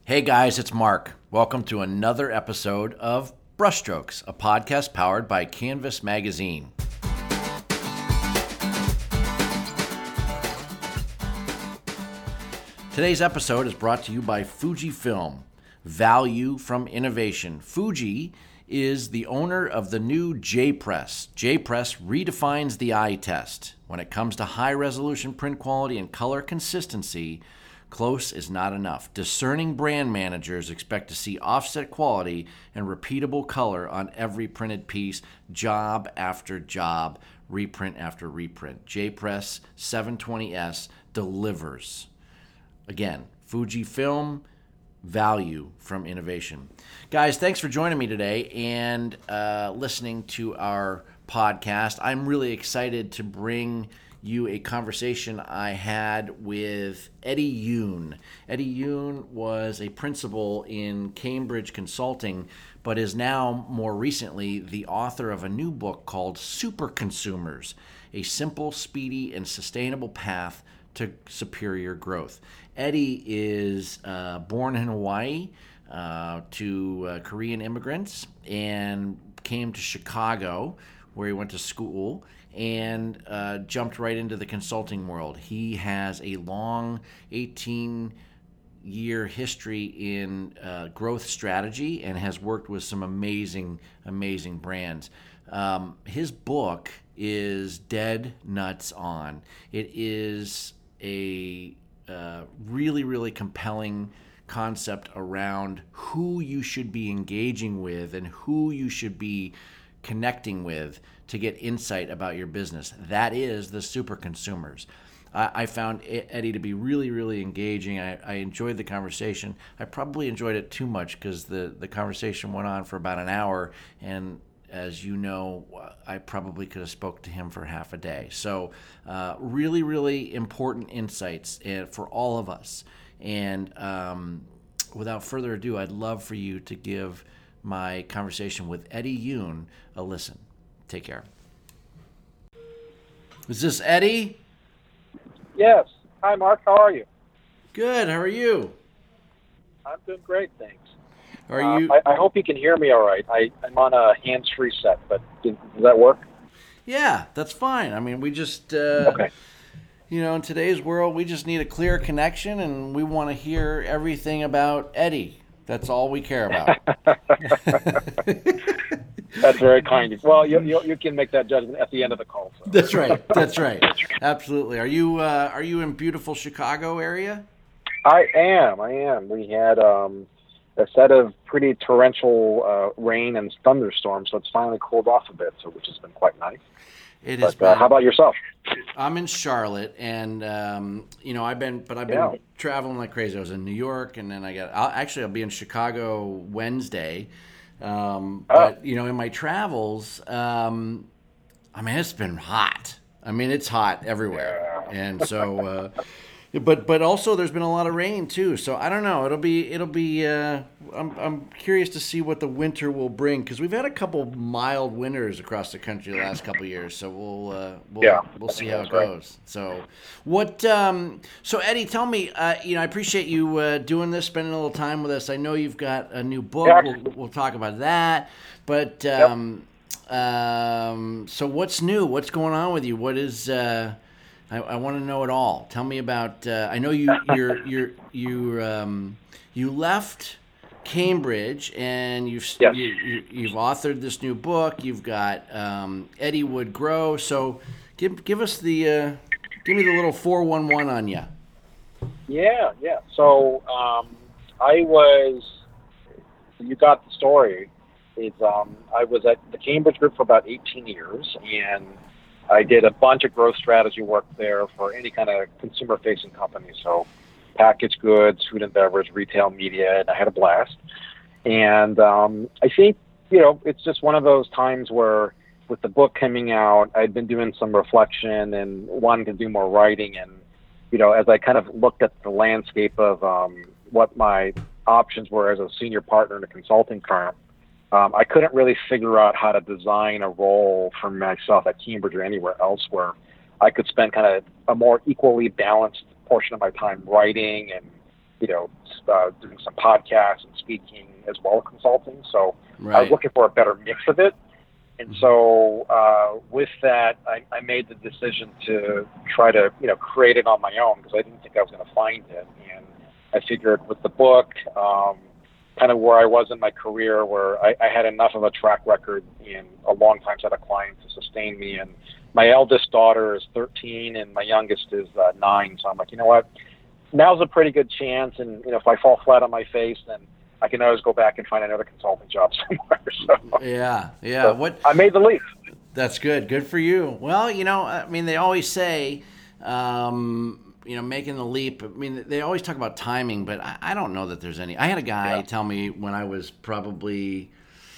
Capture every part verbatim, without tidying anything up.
Hey guys, it's Mark. Welcome to another episode of Brushstrokes, a podcast powered by Canvas Magazine. Today's episode is brought to you by Fujifilm, value from innovation. Fuji is the owner of the new J-Press. J-Press redefines the eye test. When it comes to high-resolution print quality and color consistency, close is not enough. Discerning brand managers expect to see offset quality and repeatable color on every printed piece, job after job, reprint after reprint. J-Press seven twenty S delivers. Again, Fujifilm, value from innovation. Guys, thanks for joining me today and uh, listening to our podcast. I'm really excited to bring you a conversation I had with Eddie Yoon. Eddie Yoon was a principal in Cambridge Consulting, but is now more recently the author of a new book called Super Consumers, a simple, speedy, and sustainable path to superior growth. Eddie is uh, born in Hawaii uh, to uh, Korean immigrants and came to Chicago, where he went to school, and uh, jumped right into the consulting world. He has a long eighteen-year history in uh, growth strategy and has worked with some amazing, amazing brands. Um, his book is Dead Nuts On. It is a uh, really, really compelling concept around who you should be engaging with and who you should be connecting with to get insight about your business. That is the super consumers. I, I found Eddie to be really, really engaging. I, I enjoyed the conversation. I probably enjoyed it too much because the, the conversation went on for about an hour, and as you know, I probably could have spoke to him for half a day. So uh, really, really important insights for all of us. And um, without further ado, I'd love for you to give my conversation with Eddie Yoon a listen. Take care. Is this Eddie? Yes. Hi, Mark. How are you? Good. How are you? I'm doing great, thanks. Are uh, you? I, I hope you can hear me all right. I, I'm on a hands-free set, but does, does that work? Yeah, that's fine. I mean, we just, uh, okay. you know, in today's world, we just need a clear connection, and we want to hear everything about Eddie. That's all we care about. That's very kind of you. Well, you, you you can make that judgment at the end of the call. So. That's right. That's right. Absolutely. Are you uh, are you in beautiful Chicago area? I am. I am. We had um, a set of pretty torrential uh, rain and thunderstorms, so it's finally cooled off a bit, so which has been quite nice. It but, is. Been, uh, how about yourself? I'm in Charlotte, and um, you know, I've been, but I've been yeah. traveling like crazy. I was in New York, and then I got. I'll, actually, I'll be in Chicago Wednesday. Um, oh. But you know, in my travels, um, I mean, it's been hot. I mean, it's hot everywhere, yeah. and so. Uh, But but also there's been a lot of rain too, so I don't know. It'll be it'll be. Uh, I'm I'm curious to see what the winter will bring, because we've had a couple mild winters across the country the last couple of years. So we'll uh, we'll yeah, we'll see how it right. goes. So what? Um, so Eddie, tell me. Uh, you know, I appreciate you uh, doing this, spending a little time with us. I know you've got a new book. Yeah. We'll we'll talk about that. But um, yep. um, so what's new? What's going on with you? What is? Uh, I, I want to know it all. Tell me about. Uh, I know you you're you're you um, you left Cambridge and you've yes. you, you, you've authored this new book. You've got um, Eddie Would Grow. So give give us the uh, give me the little four one one on you. Yeah, yeah. So um, I was. You got the story. It's um, I was at the Cambridge Group for about eighteen years, and I did a bunch of growth strategy work there for any kind of consumer-facing company, so packaged goods, food and beverage, retail, media, and I had a blast. And um, I think, you know, it's just one of those times where with the book coming out, I'd been doing some reflection and wanting to do more writing. And, you know, as I kind of looked at the landscape of um, what my options were as a senior partner in a consulting firm, Um, I couldn't really figure out how to design a role for myself at Cambridge or anywhere else where I could spend kind of a more equally balanced portion of my time writing and you know, uh, doing some podcasts and speaking as well as consulting. So Right. I was looking for a better mix of it. And so uh, with that, I, I made the decision to try to, you know, create it on my own because I didn't think I was going to find it. And I figured with the book, um, kind of where I was in my career, where I, I had enough of a track record and a long time set of clients to sustain me. And my eldest daughter is thirteen and my youngest is uh, nine. So I'm like, you know what, now's a pretty good chance. And, you know, if I fall flat on my face, then I can always go back and find another consulting job somewhere. So, Yeah, yeah. so What? I made the leap. That's good. Good for you. Well, you know, I mean, they always say, um, you know, making the leap. I mean, they always talk about timing, but I, I don't know that there's any. I had a guy Yeah. tell me when I was probably,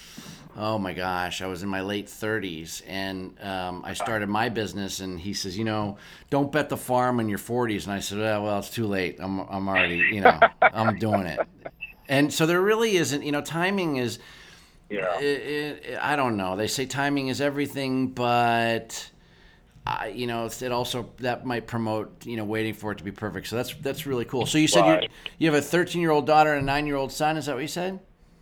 oh my gosh, I was in my late thirties, and um, I started my business, and he says, you know, don't bet the farm in your forties. And I said, well, well, it's too late. I'm, I'm already, you know, I'm doing it. And so there really isn't, you know, timing is, Yeah. it, it, I don't know. They say timing is everything, but, I, you know, it also, that might promote, you know, waiting for it to be perfect. So that's that's really cool. So you said Right. you you have a thirteen-year-old daughter and a nine-year-old son. Is that what you said?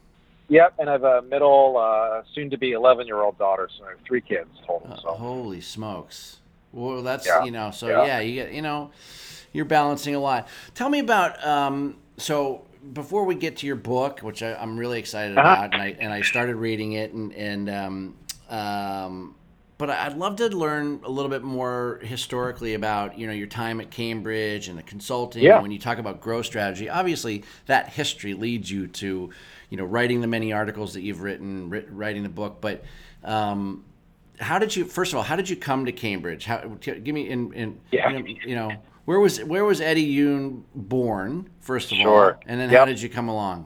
Yep, and I have a middle, uh, soon-to-be eleven-year-old daughter, so I have three kids total. Uh, So holy smokes. Well, that's, Yeah. you know, so Yeah. yeah, you get, you know, you're balancing a lot. Tell me about, um, so before we get to your book, which I, I'm really excited Uh-huh. about, and I and I started reading it, and and um, um, but I'd love to learn a little bit more historically about, you know, your time at Cambridge and the consulting. Yeah. And when you talk about growth strategy, obviously that history leads you to, you know, writing the many articles that you've written, writ, writing the book. But um, how did you? First of all, how did you come to Cambridge? How, give me in in Yeah. you know, you know where was where was Eddie Yoon born? First of Sure. all, and then Yep. how did you come along?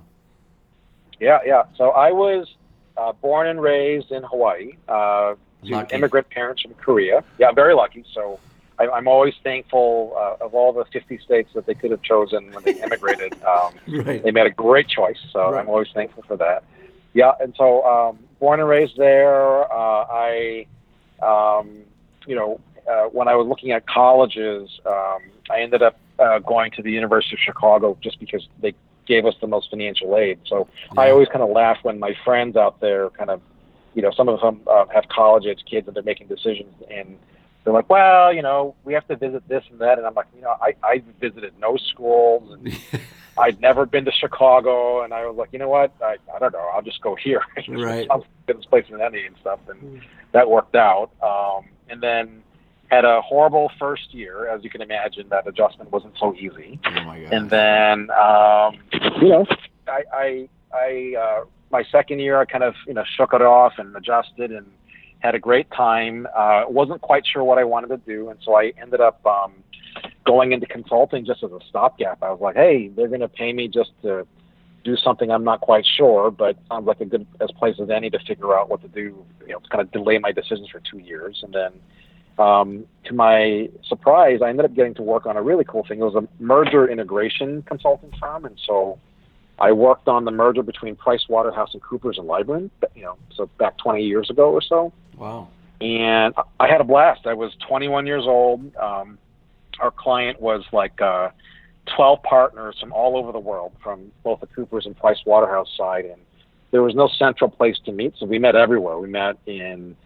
Yeah, yeah. So I was uh, born and raised in Hawaii uh, to Lucky. immigrant parents from Korea. Yeah, very lucky. So I, I'm always thankful uh, of all the fifty states that they could have chosen when they immigrated. Um, Right. They made a great choice, so Right. I'm always thankful for that. Yeah, and so um, born and raised there. Uh, I, um, you know, uh, when I was looking at colleges, um, I ended up uh, going to the University of Chicago just because they gave us the most financial aid. So I Yeah. always kind of laugh when my friends out there kind of, you know, some of them uh, have college-age kids and they're making decisions, and they're like, well, you know, we have to visit this and that. And I'm like, you know, I, I visited no schools, and I'd never been to Chicago. And I was like, you know what? I, I don't know. I'll just go here. Right. I'll get this place in Indy and stuff. And that worked out. Um, and then had a horrible first year. As you can imagine, that adjustment wasn't so easy. Oh my God. And then, um, you know, I, I, I uh, my second year, I kind of, you know, shook it off and adjusted and had a great time. Uh, wasn't quite sure what I wanted to do. And so I ended up um, going into consulting just as a stopgap. I was like, hey, they're going to pay me just to do something I'm not quite sure, but sounds like a good as place as any to figure out what to do, you know, to kind of delay my decisions for two years. And then um, to my surprise, I ended up getting to work on a really cool thing. It was a merger integration consulting firm. And so I worked on the merger between Price Waterhouse and Coopers and Lybrand, you know, so back twenty years ago or so. Wow. And I had a blast. I was twenty-one years old. Um, our client was like uh, twelve partners from all over the world, from both the Coopers and Price Waterhouse side. And there was no central place to meet, so we met everywhere. We met in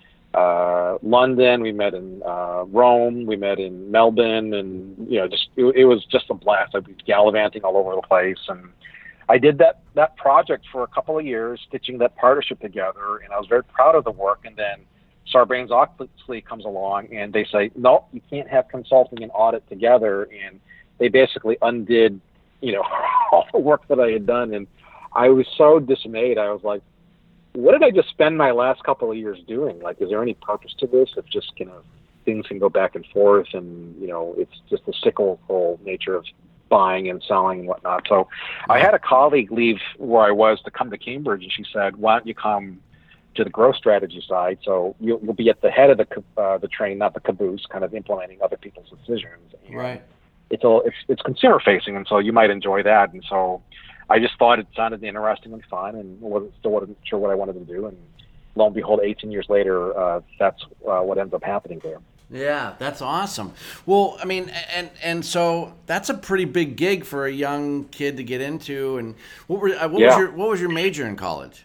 uh, London, we met in uh, Rome, we met in Melbourne, and you know, just it, it was just a blast. I'd be gallivanting all over the place, and I did that that project for a couple of years, stitching that partnership together, and I was very proud of the work. And then Sarbanes-Oxley comes along, and they say, no, you can't have consulting and audit together, and they basically undid, you know, all the work that I had done, and I was so dismayed. I was like, what did I just spend my last couple of years doing? Like, is there any purpose to this? If just, you know, things can go back and forth, and, you know, it's just the cyclical nature of buying and selling and whatnot. So I had a colleague leave where I was to come to Cambridge, and she said, why don't you come to the growth strategy side? So you'll, you'll be at the head of the uh, the train, not the caboose, kind of implementing other people's decisions. And Right. It's all it's it's consumer facing, and so you might enjoy that. And so I just thought it sounded interesting and fun, and wasn't still wasn't sure what I wanted to do. And lo and behold, eighteen years later, uh, that's uh, what ends up happening there. Yeah, that's awesome. Well, I mean, and and so that's a pretty big gig for a young kid to get into. And what were uh, what was Yeah. your what was your major in college?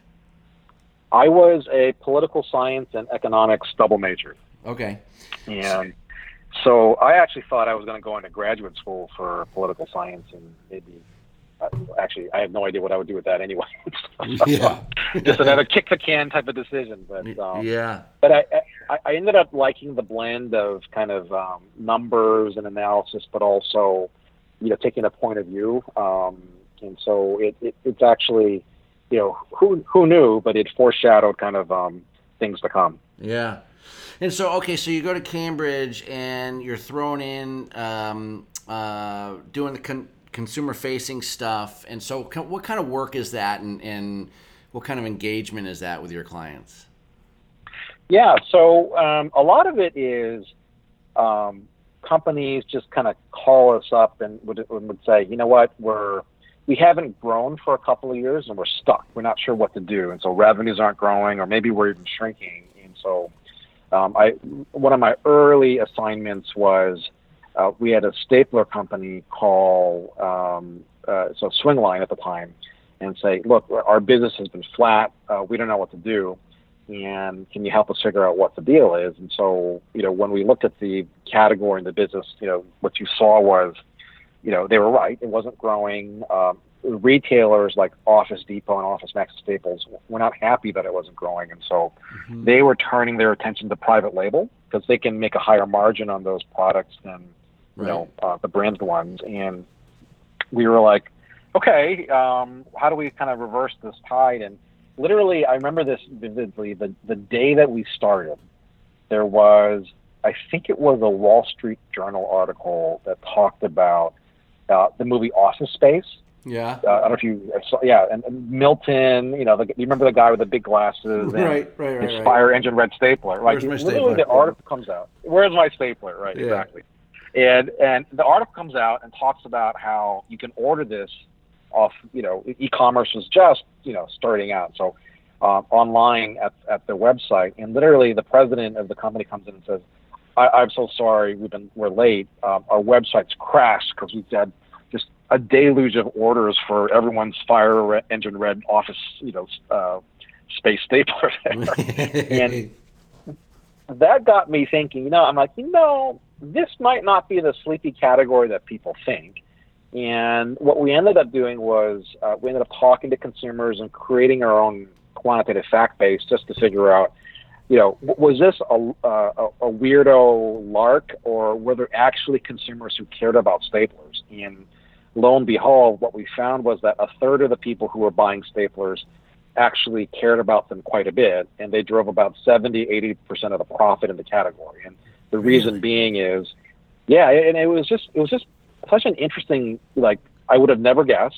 I was a political science and economics double major. Okay. And so I actually thought I was going to go into graduate school for political science, and maybe, uh, actually, I have no idea what I would do with that anyway. Yeah. Just another kick the can type of decision. But um, yeah. but I, I I ended up liking the blend of kind of um, numbers and analysis, but also, you know, taking a point of view. Um, and so it, it it's actually, you know, who who knew, but it foreshadowed kind of um, things to come. Yeah. And so, okay, so you go to Cambridge and you're thrown in um, uh, doing the con- consumer-facing stuff. And so co- what kind of work is that, and, and what kind of engagement is that with your clients? Yeah, so um, a lot of it is um, companies just kind of call us up and would, would say, you know what, we're we haven't grown for a couple of years and we're stuck. We're not sure what to do. And so revenues aren't growing, or maybe we're even shrinking. And so Um, I one of my early assignments was uh, we had a stapler company call um, uh, so Swingline at the time, and say, look, our business has been flat. Uh, we don't know what to do, and can you help us figure out what the deal is? And so, you know, when we looked at the category in the business, you know, what you saw was, you know, they were right. It wasn't growing. Um, retailers like Office Depot and Office Max Staples were not happy that it wasn't growing. And so mm-hmm. they were turning their attention to private label, because they can make a higher margin on those products than, you right. know, uh, the branded ones. And we were like, okay, um, how do we kind of reverse this tide? And literally, I remember this vividly, the, the day that we started, there was, I think it was a Wall Street Journal article that talked about uh, the movie Office Space. Yeah. Uh, I don't know if you saw, yeah, and, and Milton, you know, the, you remember the guy with the big glasses and right, right, right, his fire right. engine red stapler, right? Where's my Literally, stapler? the article comes out. Where's my stapler? Right, yeah. exactly. And and the article comes out and talks about how you can order this off, you know, e-commerce was just, you know, starting out. So um, online at at their website, and literally the president of the company comes in and says, I, I'm so sorry, we've been we're late. Um, our website's crashed because we've had just a deluge of orders for everyone's fire re- engine red Office, you know, uh, space stapler there. And that got me thinking, you know, I'm like, you know, this might not be the sleepy category that people think. And what we ended up doing was uh, we ended up talking to consumers and creating our own quantitative fact base just to figure out, you know, was this a, a, a weirdo lark, or were there actually consumers who cared about staplers? And lo and behold, what we found was that a third of the people who were buying staplers actually cared about them quite a bit, and they drove about seventy, eighty percent of the profit in the category. And the reason being is, yeah, and it was just, it was just such an interesting, like, I would have never guessed.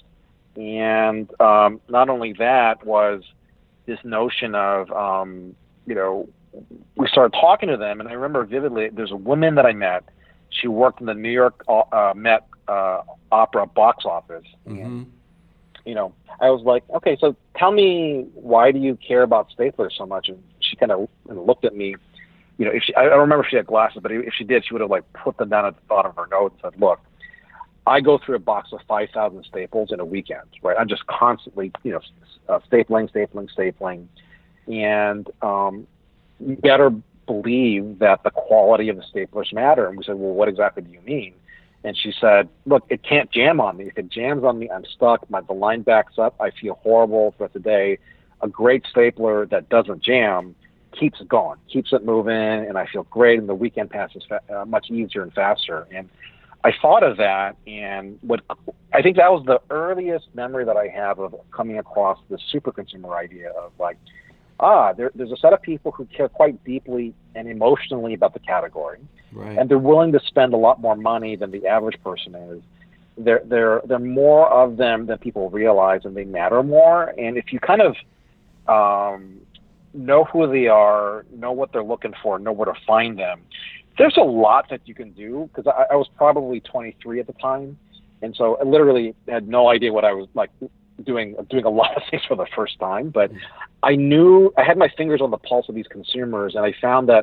And um, not only that was this notion of, um, you know, we started talking to them, and I remember vividly, there's a woman that I met. She worked in the New York uh, Met uh, Opera box office. Mm-hmm. And, you know, I was like, okay, so tell me, why do you care about staplers so much? And she kind of looked at me, you know, if she, I don't remember if she had glasses, but if she did, she would have like put them down at the bottom of her note and said, look, I go through a box of five thousand staples in a weekend, right? I'm just constantly, you know, uh, stapling, stapling, stapling. And um, you better believe that the quality of the staplers matter. And we said, well, what exactly do you mean? And she said, look, it can't jam on me. If it jams on me, I'm stuck. My, the line backs up. I feel horrible for the day. A great stapler that doesn't jam keeps it going, keeps it moving, and I feel great. And the weekend passes fa- uh, much easier and faster. And I thought of that, and what I think that was the earliest memory that I have of coming across the super consumer idea of like, ah, there, there's a set of people who care quite deeply and emotionally about the category. Right. And they're willing to spend a lot more money than the average person is. There, there, there are more of them than people realize, and they matter more. And if you kind of um, know who they are, know what they're looking for, know where to find them, there's a lot that you can do. Because I, I was probably twenty-three at the time, and so I literally had no idea what I was like doing. Doing a lot of things for the first time, but I knew I had my fingers on the pulse of these consumers, and I found that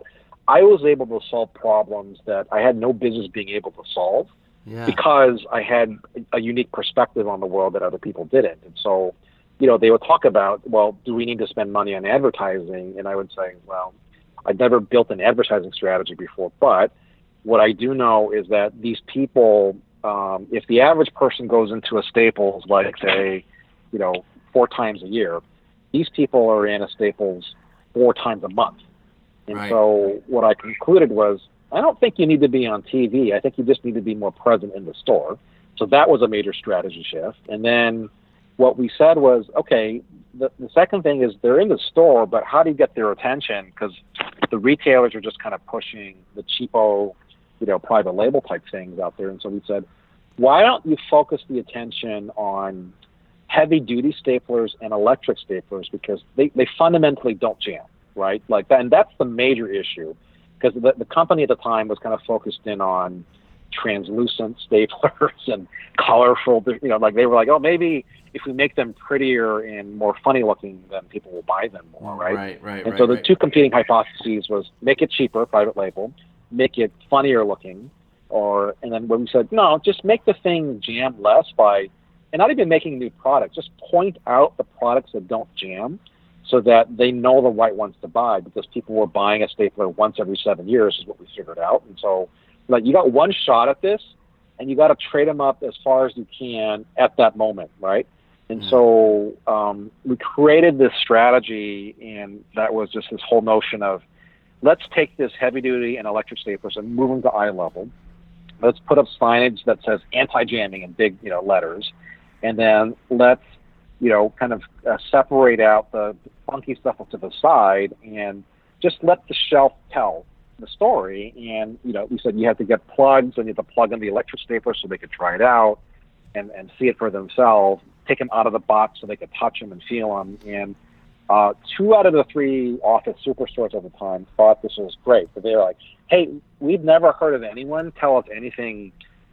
I was able to solve problems that I had no business being able to solve Yeah. because I had a unique perspective on the world that other people didn't. And so, you know, they would talk about, well, do we need to spend money on advertising? And I would say, well, I've never built an advertising strategy before, but what I do know is that these people, um, if the average person goes into a Staples, like say, you know, four times a year, these people are in a Staples four times a month. And Right. so what I concluded was, I don't think you need to be on T V. I think you just need to be more present in the store. So that was a major strategy shift. And then what we said was, okay, the, the second thing is they're in the store, but how do you get their attention? Because the retailers are just kind of pushing the cheapo, you know, private label type things out there. And so we said, why don't you focus the attention on heavy duty staplers and electric staplers, because they, they fundamentally don't jam, right? Like that, and that's the major issue, because the, the company at the time was kind of focused in on translucent staplers and colorful, you know, like they were like, oh, maybe if we make them prettier and more funny looking, then people will buy them more, right? Right, right, And right, so the right. two competing hypotheses was make it cheaper, private label, make it funnier looking, or, and then when we said, no, just make the thing jam less by, and not even making a new product, just point out the products that don't jam so that they know the right ones to buy, because people were buying a stapler once every seven years is what we figured out. And so like you got one shot at this and you got to trade them up as far as you can at that moment, right? And so um, we created this strategy, and that was just this whole notion of, let's take this heavy duty and electric staplers and move them to eye level. Let's put up signage that says anti-jamming in big, you know, letters. And then let's, you know, kind of uh, separate out the funky stuff to the side and just let the shelf tell the story. And, you know, we said you have to get plugs, and you have to plug in the electric stapler so they could try it out and, and see it for themselves, take them out of the box so they could touch them and feel them. And uh, two out of the three office superstores at the time thought this was great. But they were like, hey, we've never heard of anyone tell us anything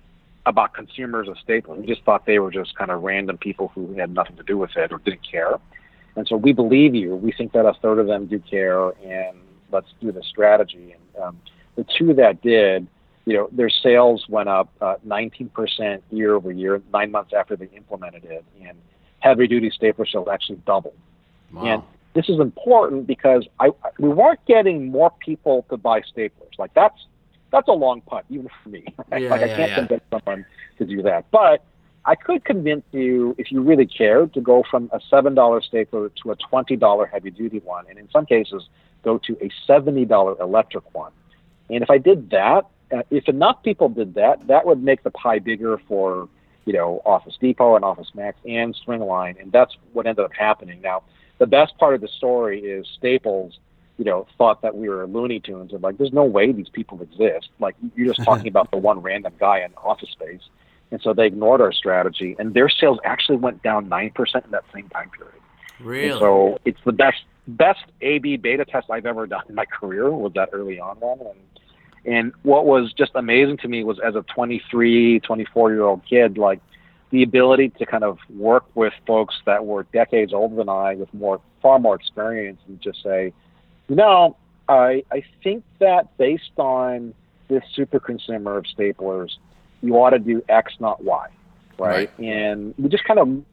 about consumers of staplers. We just thought they were just kind of random people who had nothing to do with it or didn't care. And so we believe you. We think that a third of them do care, and let's do the strategy. And um, the two that did, you know, their sales went up uh, nineteen percent year over year, nine months after they implemented it. And heavy duty stapler sales actually doubled. Wow. And this is important because I, we weren't getting more people to buy staplers. Like that's, that's a long putt, even for me. Right? Yeah, like I yeah, can't yeah. convince someone to do that. But I could convince you, if you really cared, to go from a seven dollar stapler to a twenty dollar heavy duty one. And in some cases, go to a seventy dollar electric one. And if I did that, uh, if enough people did that, that would make the pie bigger for, you know, Office Depot and Office Max and Swingline. And that's what ended up happening. Now, the best part of the story is Staples, you know, thought that we were Looney Tunes, and like, there's no way these people exist. Like, you're just talking about the one random guy in Office Space. And so they ignored our strategy, and their sales actually went down nine percent in that same time period. Really? And so it's the best best A B beta test I've ever done in my career, was that early on one. And, and what was just amazing to me was, as a twenty-three, twenty-four-year-old kid, like, the ability to kind of work with folks that were decades older than I with more, far more experience, and just say, you know, I I think that based on this super consumer of staplers, you ought to do X, not Y, right? right? And we just kind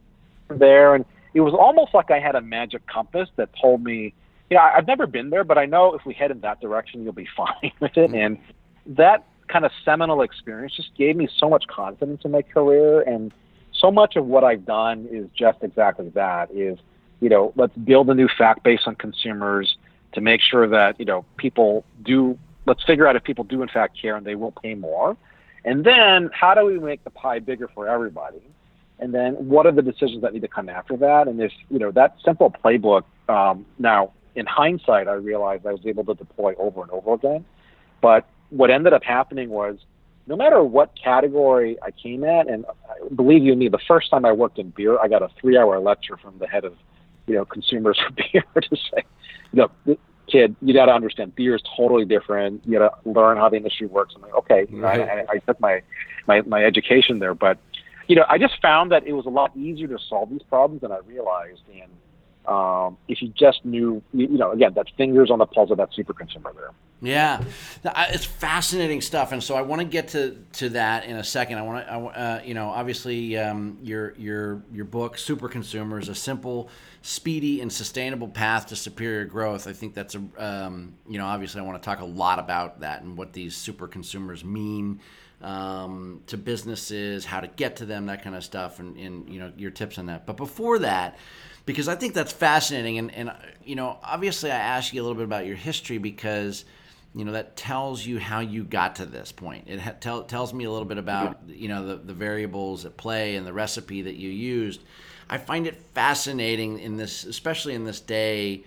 of there, and it was almost like I had a magic compass that told me, you know, I've never been there, but I know if we head in that direction, you'll be fine with it. And that kind of seminal experience just gave me so much confidence in my career, and so much of what I've done is just exactly that, is, you know, let's build a new fact base on consumers to make sure that, you know, people do, let's figure out if people do in fact care and they will pay more. And then how do we make the pie bigger for everybody? And then what are the decisions that need to come after that? And if, you know, that simple playbook, um, now in hindsight, I realized I was able to deploy over and over again. But what ended up happening was, no matter what category I came at, and believe you me, the first time I worked in beer, I got a three hour lecture from the head of, you know, consumers for beer to say, you know, kid, you got to understand, beer is totally different. You got to learn how the industry works. I'm like, okay, right. I, I, I took my, my, my education there, but, you know, I just found that it was a lot easier to solve these problems than I realized. And um, if you just knew, you, you know, again, that fingers on the pulse of that super consumer there. Yeah, it's fascinating stuff, and so I want to get to, to that in a second. I want to, uh, you know, obviously um, your your your book, Super Consumers: A Simple, Speedy, and Sustainable Path to Superior Growth. I think that's a, um, you know, obviously I want to talk a lot about that and what these super consumers mean um, to businesses, how to get to them, that kind of stuff, and, and you know your tips on that. But before that, because I think that's fascinating, and and you know, obviously I asked you a little bit about your history because, you know, that tells you how you got to this point. It ha- tell, tells me a little bit about, you know, the, the variables at play and the recipe that you used. I find it fascinating in this, especially in this day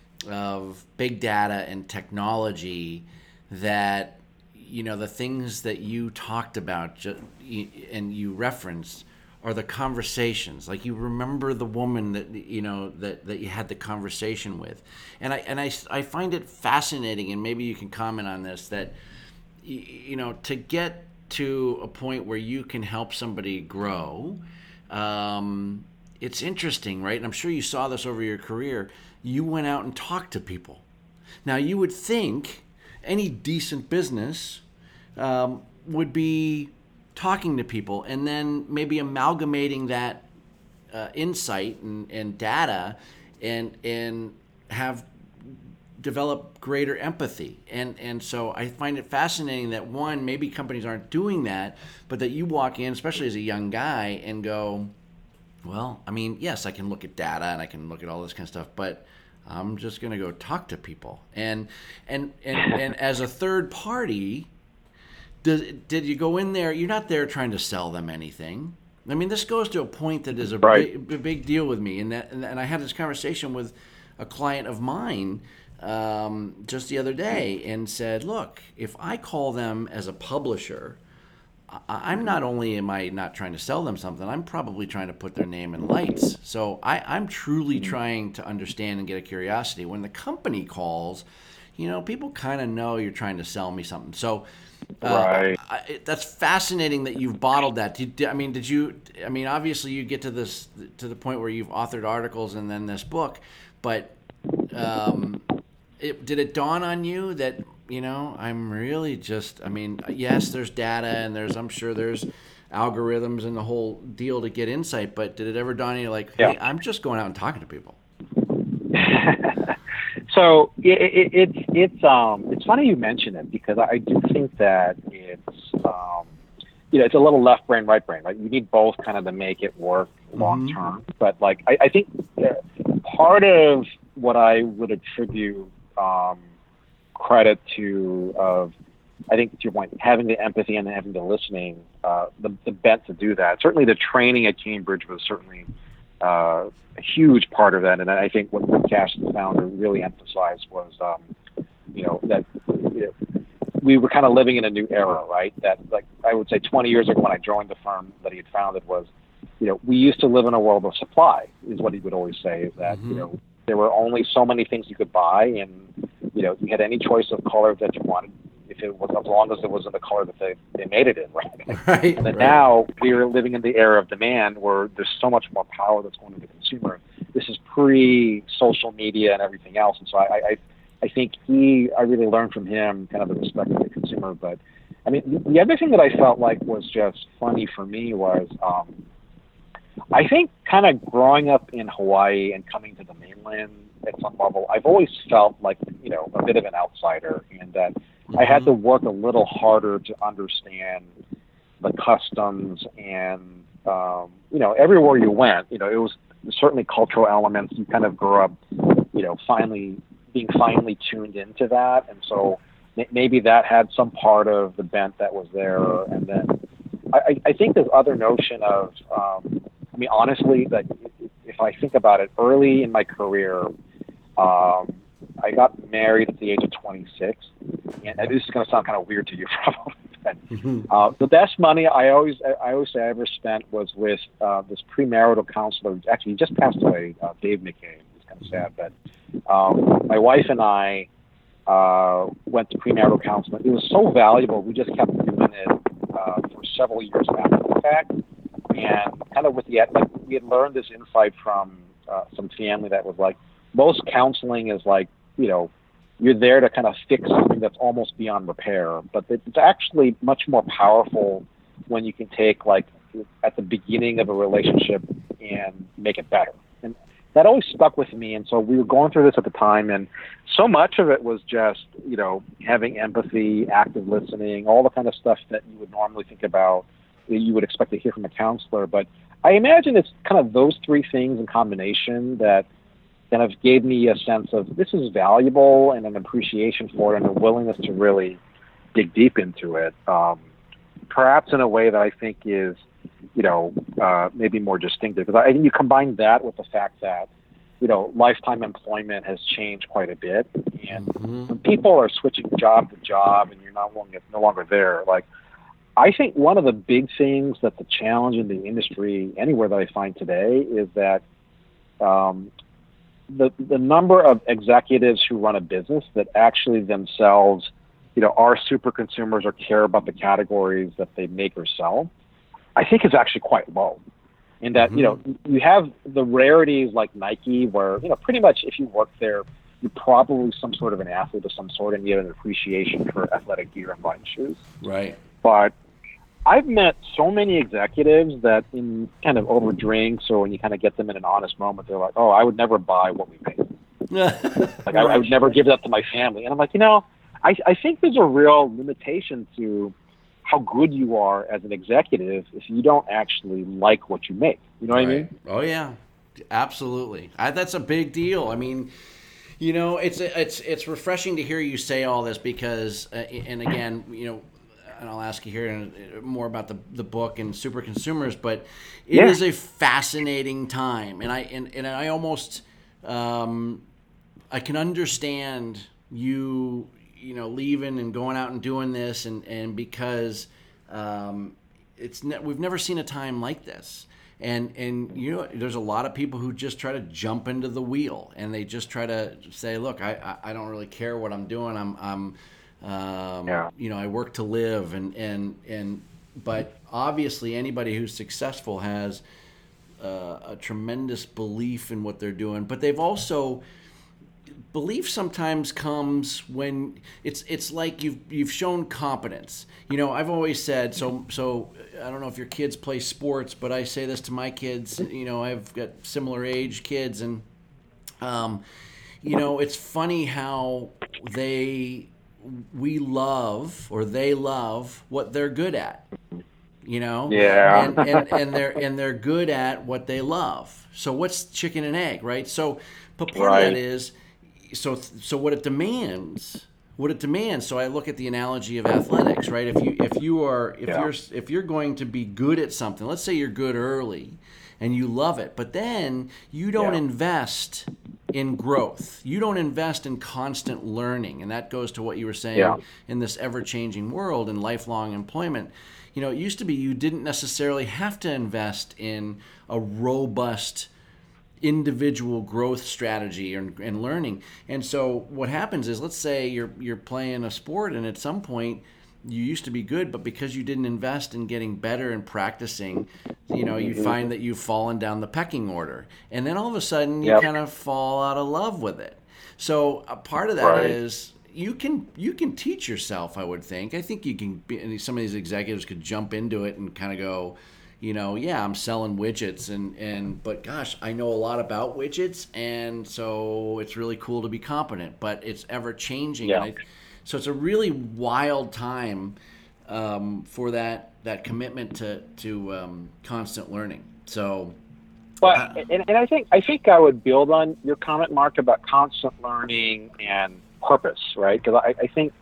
of big data and technology, that, you know, the things that you talked about ju- and you referenced are the conversations. Like, you remember the woman that, you know, that, that you had the conversation with. And I and I, I find it fascinating, and maybe you can comment on this, that, you know, to get to a point where you can help somebody grow, um, it's interesting, right? And I'm sure you saw this over your career. You went out and talked to people. Now, you would think any decent business um, would be talking to people and then maybe amalgamating that uh, insight and, and data and and have develop greater empathy. And and so I find it fascinating that, one, maybe companies aren't doing that, but that you walk in, especially as a young guy, and go, well, I mean, yes, I can look at data and I can look at all this kind of stuff, but I'm just going to go talk to people. And and and, and as a third party, Did, did you go in there? You're not there trying to sell them anything. I mean, this goes to a point that is a Right. big, big deal with me. And, that, and, and I had this conversation with a client of mine um, just the other day and said, look, if I call them as a publisher, I, I'm not only am I not trying to sell them something, I'm probably trying to put their name in lights. So I, I'm truly trying to understand and get a curiosity. When the company calls, you know, people kind of know you're trying to sell me something. So Uh, Right. I, that's fascinating that you've bottled that. Did, I mean, did you? I mean, obviously you get to this to the point where you've authored articles and then this book, but um, it, did it dawn on you that, you know, I'm really just? I mean, yes, there's data and there's, I'm sure there's algorithms and the whole deal to get insight, but did it ever dawn on you like, hey, Yeah. I'm just going out and talking to people? So it, it, it's it's um it's funny you mention it, because I, I do think that it's um you know, it's a little left brain, right brain, right? You need both kind of to make it work long term. Mm-hmm. But like I, I think part of what I would attribute um, credit to of I think to your point, having the empathy and having the listening, uh, the the bent to do that. Certainly, the training at Cambridge was certainly uh, a huge part of that, and I think what Rick Cash, the founder, really emphasized was, um, you know, that you know, we were kind of living in a new era, right? That, like, I would say twenty years ago when I joined the firm that he had founded was, you know, we used to live in a world of supply, is what he would always say, is that, mm-hmm. you know, there were only so many things you could buy, and, you know, you had any choice of color that you wanted, if it was, as long as it was in the color that they, they made it in, right? Right. And then right. now we're living in the era of demand where there's so much more power that's going to the consumer. This is pre-social media and everything else. And so I, I, I think he, I really learned from him kind of the respect of the consumer. But I mean, the other thing that I felt like was just funny for me was, um, I think kind of growing up in Hawaii and coming to the mainland at some level, I've always felt like, you know, a bit of an outsider, and that mm-hmm. I had to work a little harder to understand the customs and, um, you know, everywhere you went, you know, it was certainly cultural elements. You kind of grew up, you know, finally being finely tuned into that. And so maybe that had some part of the bent that was there. And then I, I think this other notion of, um, I mean, honestly, that if I think about it, early in my career, um, I got married at the age of twenty-six, and this is going to sound kind of weird to you, probably. But, mm-hmm. uh, the best money I always, I always say I ever spent was with uh, this premarital counselor. Actually, he just passed away, uh, Dave McKay. It's kind of sad, but um, my wife and I uh, went to premarital counseling. It was so valuable. We just kept doing it uh, for several years after the fact. And kind of with the, like, we had learned this insight from uh, some family that was like, most counseling is like, you know, you're there to kind of fix something that's almost beyond repair, but it's actually much more powerful when you can take, like, at the beginning of a relationship and make it better. And that always stuck with me. And so we were going through this at the time, and so much of it was just, you know, having empathy, active listening, all the kind of stuff that you would normally think about, that you would expect to hear from a counselor. But I imagine it's kind of those three things in combination that kind of gave me a sense of this is valuable, and an appreciation for it, and a willingness to really dig deep into it, um, perhaps in a way that I think is, you know, uh, maybe more distinctive. Because I think you combine that with the fact that, you know, lifetime employment has changed quite a bit, and mm-hmm. when people are switching job to job and you're not longer, no longer there, like, I think one of the big things that the challenge in the industry, anywhere that I find today, is that um, the the number of executives who run a business that actually themselves, you know, are super consumers or care about the categories that they make or sell, I think is actually quite low. In that, mm-hmm. you know, you have the rarities like Nike, where, you know, pretty much if you work there, you're probably some sort of an athlete of some sort, and you have an appreciation for athletic gear and button shoes. Right. But I've met so many executives that, in kind of over drinks, or when you kind of get them in an honest moment, they're like, "Oh, I would never buy what we make. like I, I would never give that to my family." And I'm like, you know, I, I think there's a real limitation to how good you are as an executive if you don't actually like what you make. You know what right. I mean? Oh yeah, absolutely. I, that's a big deal. I mean, you know, it's it's it's refreshing to hear you say all this because, uh, and again, you know. And I'll ask you here more about the, the book and super consumers, but it yeah. is a fascinating time. And I, and, and I almost, um, I can understand you, you know, leaving and going out and doing this. And, and because, um, it's, ne- we've never seen a time like this. And, and, you know, there's a lot of people who just try to jump into the wheel, and they just try to say, look, I, I, I don't really care what I'm doing. I'm, I'm, Um, yeah. You know, I work to live, and, and, and but obviously anybody who's successful has uh, a tremendous belief in what they're doing. But they've also, belief sometimes comes when it's it's like you've you've shown competence. You know, I've always said, so so I don't know if your kids play sports, but I say this to my kids. You know, I've got similar age kids, and um, you know, it's funny how they. we love, or they love what they're good at, you know? Yeah. And, and, and they're, and they're good at what they love. So what's chicken and egg, right? So, but part right. of that is, so, so what it demands, what it demands. So I look at the analogy of athletics, right? If you, if you are, if yeah. you're, if you're going to be good at something, let's say you're good early and you love it, but then you don't yeah. invest in growth. You don't invest in constant learning. And that goes to what you were saying yeah. in this ever-changing world and lifelong employment. You know, it used to be you didn't necessarily have to invest in a robust individual growth strategy and, and learning. And so what happens is, let's say you're you're playing a sport, and at some point you used to be good, but because you didn't invest in getting better and practicing, you know, you find that you've fallen down the pecking order. And then all of a sudden you yep. kind of fall out of love with it. So a part of that right. is you can you can teach yourself, I would think. I think you can be, some of these executives could jump into it and kind of go, you know, yeah, I'm selling widgets, and, and but gosh, I know a lot about widgets, and so it's really cool to be competent, but it's ever changing. Yeah. And I, So it's a really wild time um, for that that commitment to to um, constant learning. So, but uh, and, and I think I think I would build on your comment, Mark, about constant learning and purpose, right? Because I, I think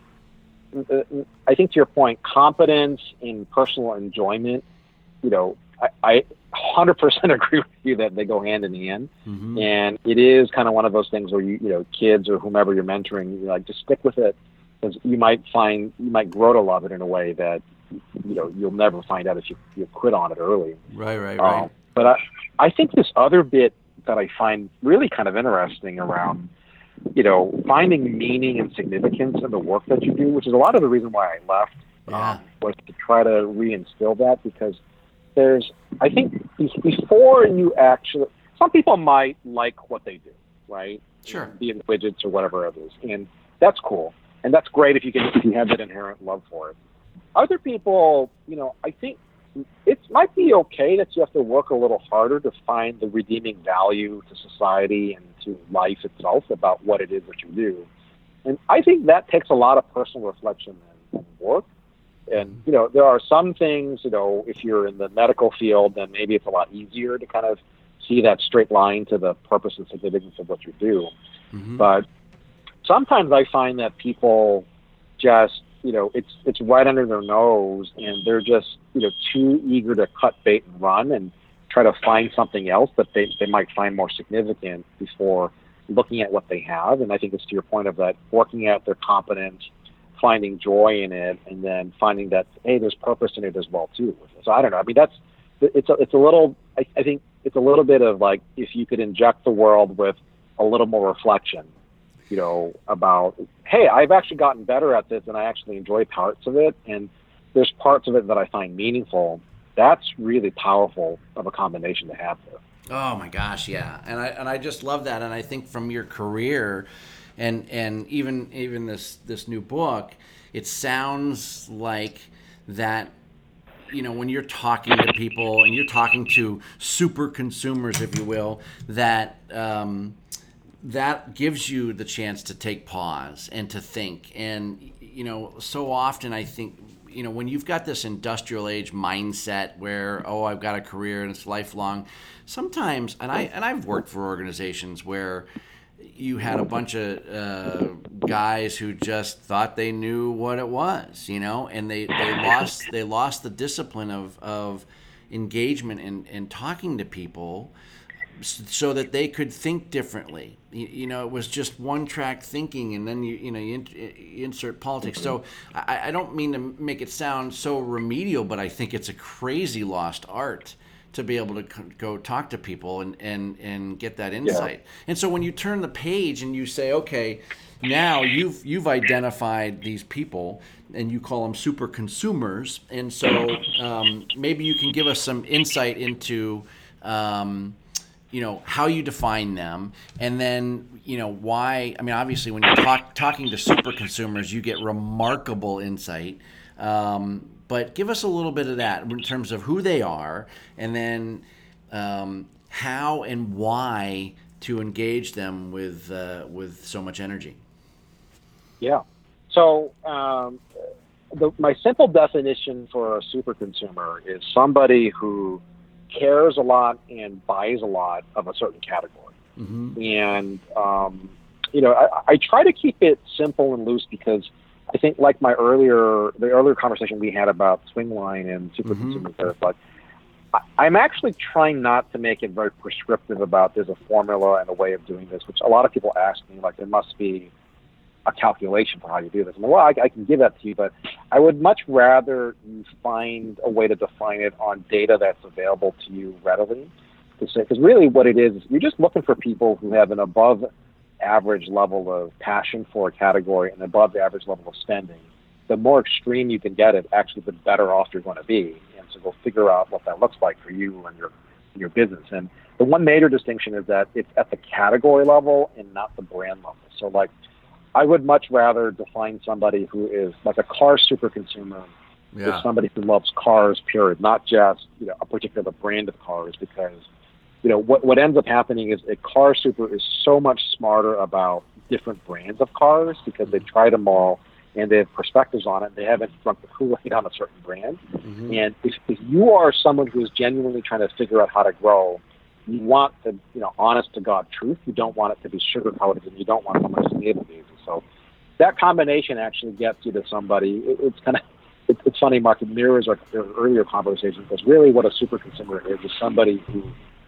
I think to your point, competence in personal enjoyment. You know, I, I one hundred percent agree with you that they go hand in hand, mm-hmm. and it is kind of one of those things where you you know kids or whomever you're mentoring, you're like, just stick with it. Because you might find, you might grow to love it in a way that, you know, you'll never find out if you, you quit on it early. Right, right, right. Um, but I, I think this other bit that I find really kind of interesting around, you know, finding meaning and significance in the work that you do, which is a lot of the reason why I left, yeah. um, was to try to reinstill that, because there's, I think before you actually, some people might like what they do, right? Sure. Be it widgets or whatever it is, and that's cool, and that's great if you can if you have that inherent love for it. Other people, you know, I think it might be okay that you have to work a little harder to find the redeeming value to society and to life itself about what it is that you do. And I think that takes a lot of personal reflection and work. And, you know, there are some things, you know, if you're in the medical field, then maybe it's a lot easier to kind of see that straight line to the purpose and significance of what you do. Mm-hmm. But sometimes I find that people just, you know, it's it's right under their nose, and they're just, you know, too eager to cut bait and run and try to find something else that they, they might find more significant before looking at what they have. And I think it's to your point of that, working out their competence, finding joy in it, and then finding that, hey, there's purpose in it as well too. So I don't know. I mean, that's it's a, it's a little. I, I think it's a little bit of like, if you could inject the world with a little more reflection, you know, about, hey, I've actually gotten better at this, and I actually enjoy parts of it, and there's parts of it that I find meaningful. That's really powerful of a combination to have there. Oh my gosh, yeah, and I and I just love that, and I think from your career, and and even even this this new book, it sounds like that. You know, when you're talking to people and you're talking to super consumers, if you will, that um, that gives you the chance to take pause and to think. And you know, so often I think, you know, when you've got this industrial age mindset where, oh, I've got a career and it's lifelong, sometimes, and I and I've worked for organizations where you had a bunch of uh, guys who just thought they knew what it was, you know, and they, they lost they lost the discipline of of engagement and, and talking to people so that they could think differently. You, you know, it was just one track thinking, and then you you know you, in, you insert politics. So I, I don't mean to make it sound so remedial, but I think it's a crazy lost art to be able to go talk to people and, and, and get that insight. Yeah. And so when you turn the page and you say, okay, now you've you've identified these people and you call them super consumers, and so um, maybe you can give us some insight into um, you know, how you define them, and then, you know, why. I mean, obviously when you're talk, talking to super consumers, you get remarkable insight. Um, But give us a little bit of that in terms of who they are, and then um, how and why to engage them with uh, with so much energy. Yeah. So um, the, my simple definition for a super consumer is somebody who cares a lot and buys a lot of a certain category. Mm-hmm. And um, you know, I, I try to keep it simple and loose because I think, like my earlier, the earlier conversation we had about Swingline and super mm-hmm. consumer care, but I, I'm actually trying not to make it very prescriptive about there's a formula and a way of doing this, which a lot of people ask me, like, there must be a calculation for how you do this. And well, I, I can give that to you, but I would much rather you find a way to define it on data that's available to you readily. Because really what it is, you're just looking for people who have an above average level of passion for a category and above the average level of spending. The more extreme you can get it, actually, the better off you're going to be. And so go figure out what that looks like for you and your your business. And the one major distinction is that it's at the category level and not the brand level. So, like, I would much rather define somebody who is like a car super consumer yeah. as somebody who loves cars, period, not just, you know, a particular brand of cars, because you know, what what ends up happening is a car super is so much smarter about different brands of cars because they've tried them all and they have perspectives on it. They haven't drunk the Kool-Aid on a certain brand. Mm-hmm. And if, if you are someone who is genuinely trying to figure out how to grow, you want the, you know, honest to God truth. You don't want it to be sugar-coated, and you don't want someone to be able to use it. So that combination actually gets you to somebody. It, it's kind of, it, it's funny, Mark, it mirrors our earlier conversation, because really what a super consumer is is somebody who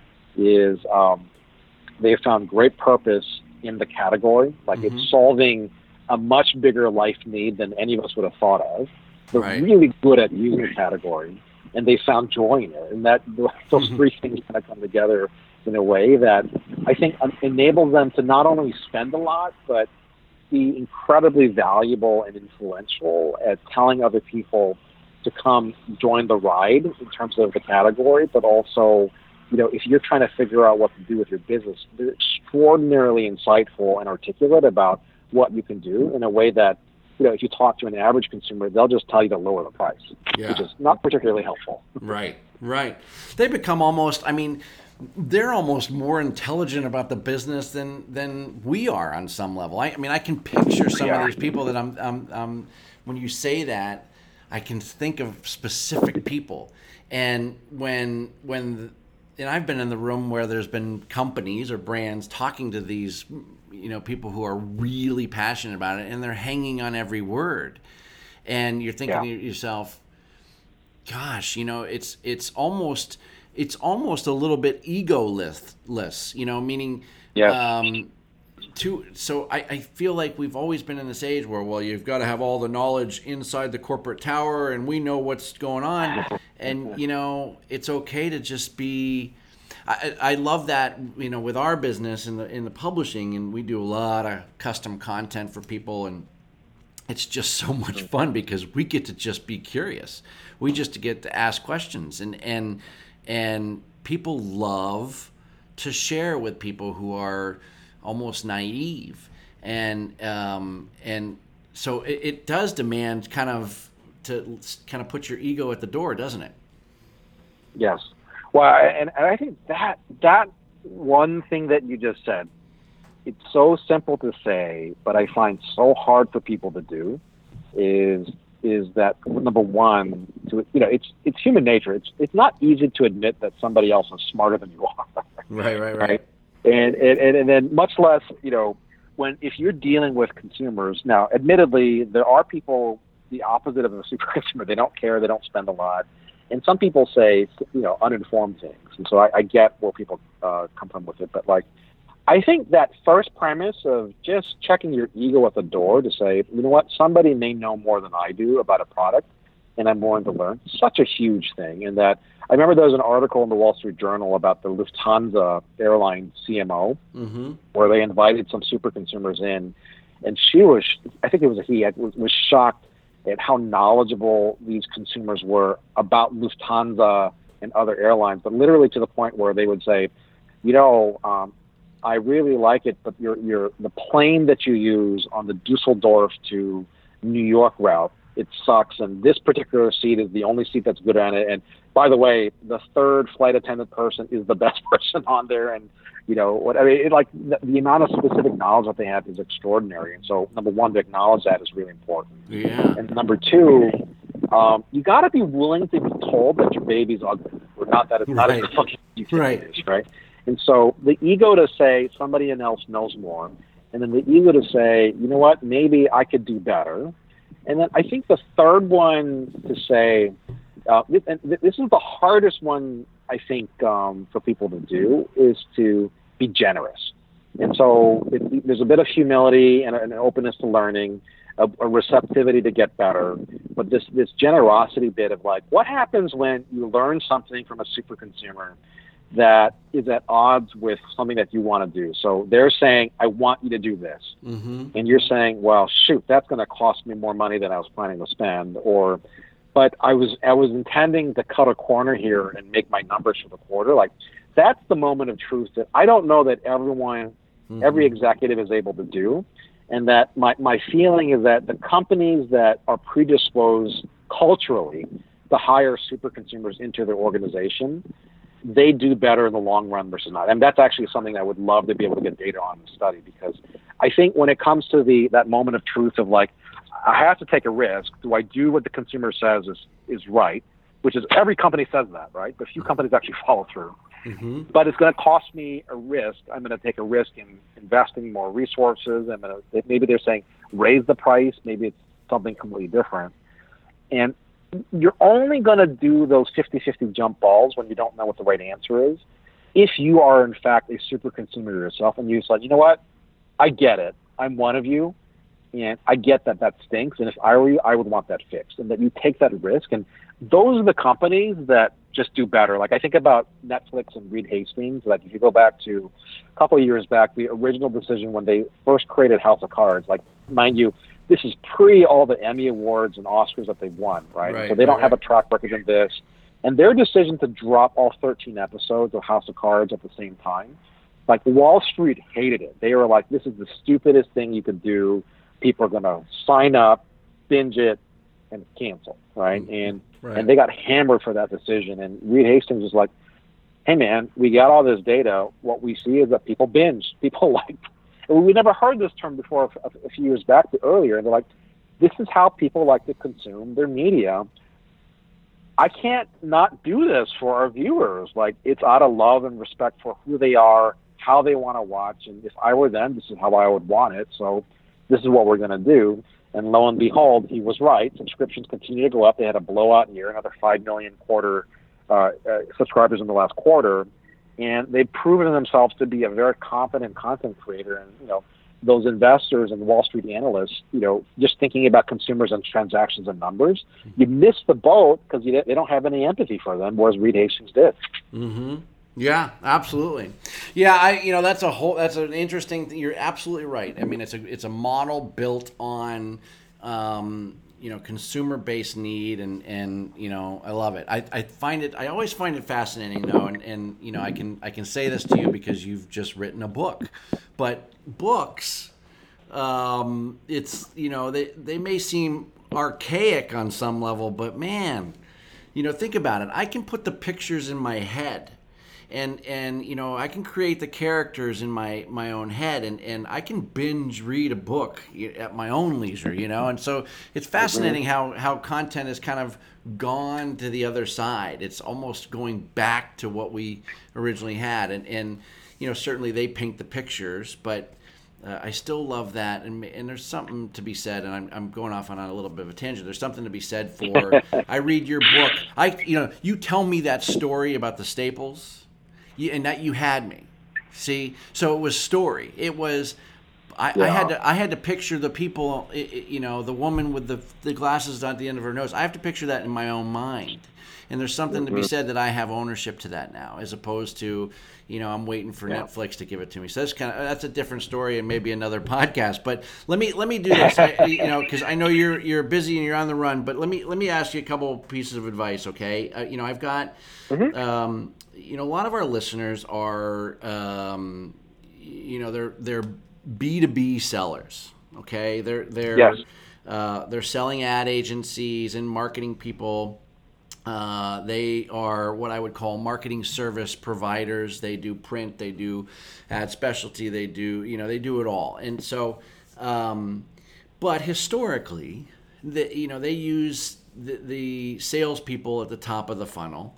is um, they found great purpose in the category. Like mm-hmm. it's solving a much bigger life need than any of us would have thought of. They're right. really good at using the category, and they found joy in it. And that those mm-hmm. three things kind of come together in a way that I think enables them to not only spend a lot, but be incredibly valuable and influential at telling other people to come join the ride in terms of the category, but also you know, if you're trying to figure out what to do with your business, they're extraordinarily insightful and articulate about what you can do in a way that, you know, if you talk to an average consumer, they'll just tell you to lower the price, yeah. which is not particularly helpful. Right, right. They become almost, I mean, they're almost more intelligent about the business than than we are on some level. I, I mean, I can picture some yeah. of these people that I'm, I'm, I'm, when you say that, I can think of specific people. And when, when, and I've been in the room where there's been companies or brands talking to these, you know, people who are really passionate about it, and they're hanging on every word. And you're thinking yeah. to yourself, gosh, you know, it's it's almost it's almost a little bit egoless, you know, meaning yeah. um, to so I, I feel like we've always been in this age where, well, you've got to have all the knowledge inside the corporate tower, and we know what's going on, and you know, it's okay to just be. I, I love that, you know, with our business in the in the publishing, and we do a lot of custom content for people, and it's just so much fun because we get to just be curious. We just get to ask questions, and and and people love to share with people who are almost naive, and um, and so it, it does demand kind of to kind of put your ego at the door, doesn't it? Yes. Well, and, and I think that that one thing that you just said, it's so simple to say, but I find so hard for people to do, is is that number one, to you know, it's it's human nature. It's it's not easy to admit that somebody else is smarter than you are. Right, right, right. right? And, and and then much less, you know, when if you're dealing with consumers now, admittedly, there are people the opposite of a super consumer. They don't care. They don't spend a lot. And some people say, you know, uninformed things. And so I, I get where people uh, come from with it. But, like, I think that first premise of just checking your ego at the door to say, you know what, somebody may know more than I do about a product, and I'm willing to learn, such a huge thing. And that I remember there was an article in the Wall Street Journal about the Lufthansa airline C M O, mm-hmm. where they invited some super consumers in. And she was, I think it was a he, was, was shocked at how knowledgeable these consumers were about Lufthansa and other airlines, but literally to the point where they would say, you know, um, I really like it, but your your the plane that you use on the Dusseldorf to New York route, it sucks, and this particular seat is the only seat that's good on it. And by the way, the third flight attendant person is the best person on there, and you know what I mean. It, like the, the amount of specific knowledge that they have is extraordinary. And so, number one, to acknowledge that is really important. Yeah. And number two, um, you got to be willing to be told that your baby's ugly, or not that it's not right. as fucking you think right. it is, right? And so, the ego to say somebody else knows more, and then the ego to say, you know what, maybe I could do better. And then I think the third one to say, uh, and this is the hardest one, I think, um, for people to do, is to be generous. And so it, there's a bit of humility and an openness to learning, a, a receptivity to get better. But this, this generosity bit of like, what happens when you learn something from a super consumer that is at odds with something that you want to do? So they're saying, I want you to do this. Mm-hmm. And you're saying, well, shoot, that's going to cost me more money than I was planning to spend. Or, but I was I was intending to cut a corner here and make my numbers for the quarter. Like, that's the moment of truth that I don't know that everyone, mm-hmm. every executive is able to do. And that my, my feeling is that the companies that are predisposed culturally to hire super consumers into their organization, they do better in the long run versus not. And that's actually something I would love to be able to get data on and study, because I think when it comes to the that moment of truth of like, I have to take a risk. Do I do what the consumer says is, is right? Which is, every company says that, right? But few companies actually follow through. Mm-hmm. But it's going to cost me a risk. I'm going to take a risk in investing more resources. I'm going to, maybe they're saying raise the price. Maybe it's something completely different. And you're only going to do those fifty-fifty jump balls when you don't know what the right answer is, if you are, in fact, a super consumer yourself, and you decide, you know what, I get it. I'm one of you, and I get that that stinks, and if I were you, I would want that fixed, and that you take that risk. And those are the companies that just do better. Like, I think about Netflix and Reed Hastings. Like, if you go back to a couple of years back, the original decision when they first created House of Cards, like, mind you, this is pre all the Emmy Awards and Oscars that they've won, right? right so they don't right, have right. a track record in this. And their decision to drop all thirteen episodes of House of Cards at the same time, like Wall Street hated it. They were like, this is the stupidest thing you could do. People are going to sign up, binge it, and cancel, right? And right. and they got hammered for that decision. And Reed Hastings was like, hey, man, we got all this data. What we see is that people binge. People like, and we never heard this term before a, a few years back, but earlier. And they're like, this is how people like to consume their media. I can't not do this for our viewers. Like, it's out of love and respect for who they are, how they want to watch. And if I were them, this is how I would want it. So this is what we're going to do. And lo and behold, he was right. Subscriptions continue to go up. They had a blowout year, another five million quarter uh, uh, subscribers in the last quarter. And they've proven themselves to be a very competent content creator. And, you know, those investors and Wall Street analysts, you know, just thinking about consumers and transactions and numbers, you miss the boat because they don't have any empathy for them, whereas Reed Hastings did. Mm-hmm. Yeah, absolutely. Yeah, I you know that's a whole that's an interesting thing. You're absolutely right. I mean, it's a it's a model built on um, you know consumer based need, and and you know I love it. I, I find it I always find it fascinating though, and, and you know I can I can say this to you because you've just written a book, but books, um, it's you know they they may seem archaic on some level, but man, you know think about it. I can put the pictures in my head. And, and you know, I can create the characters in my, my own head, and, and I can binge read a book at my own leisure, you know? And so it's fascinating how, how content has kind of gone to the other side. It's almost going back to what we originally had. And, and you know, certainly they paint the pictures, but uh, I still love that. And, and there's something to be said, and I'm, I'm going off on a little bit of a tangent. There's something to be said for, I read your book. I, you know, you tell me that story about the Staples. You, and that you had me, see. So it was story. It was, I, yeah. I had to, I had to picture the people, you know, the woman with the the glasses at the end of her nose. I have to picture that in my own mind. And there's something mm-hmm. to be said that I have ownership to that now, as opposed to, you know, I'm waiting for yeah. Netflix to give it to me. So that's kind of that's a different story and maybe another podcast. But let me let me do this, I, you know, because I know you're you're busy and you're on the run. But let me let me ask you a couple pieces of advice, okay? Uh, you know, I've got. Mm-hmm. Um, You know, a lot of our listeners are, um, you know, they're they're B two B sellers. Okay, they're they're yes. uh, they're selling ad agencies and marketing people. Uh, they are what I would call marketing service providers. They do print, they do ad specialty, they do you know they do it all. And so, um, but historically, the you know they use the, the salespeople at the top of the funnel.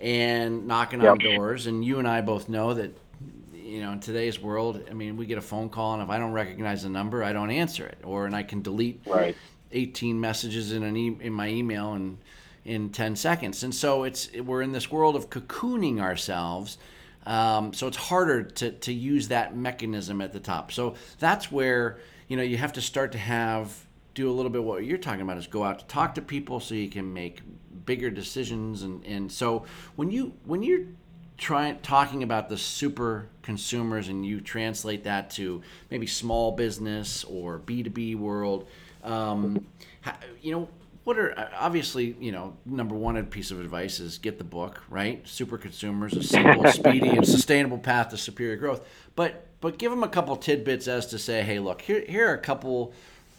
And knocking yep. on doors, and you and I both know that, you know, in today's world, I mean, we get a phone call, and if I don't recognize the number, I don't answer it, or and I can delete right. eighteen messages in an e- in my email in in ten seconds, and so it's we're in this world of cocooning ourselves, um, so it's harder to to use that mechanism at the top. So that's where you know you have to start to have do a little bit what you're talking about is go out to talk to people so you can make bigger decisions, and, and so when you when you're trying talking about the super consumers and you translate that to maybe small business or B two B world, um, you know what are obviously you know number one piece of advice is get the book, right? Super Consumers, a simple, speedy, and sustainable path to superior growth. But but give them a couple tidbits as to say, hey, look, here here are a couple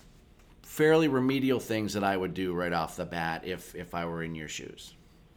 fairly remedial things that I would do right off the bat if if I were in your shoes.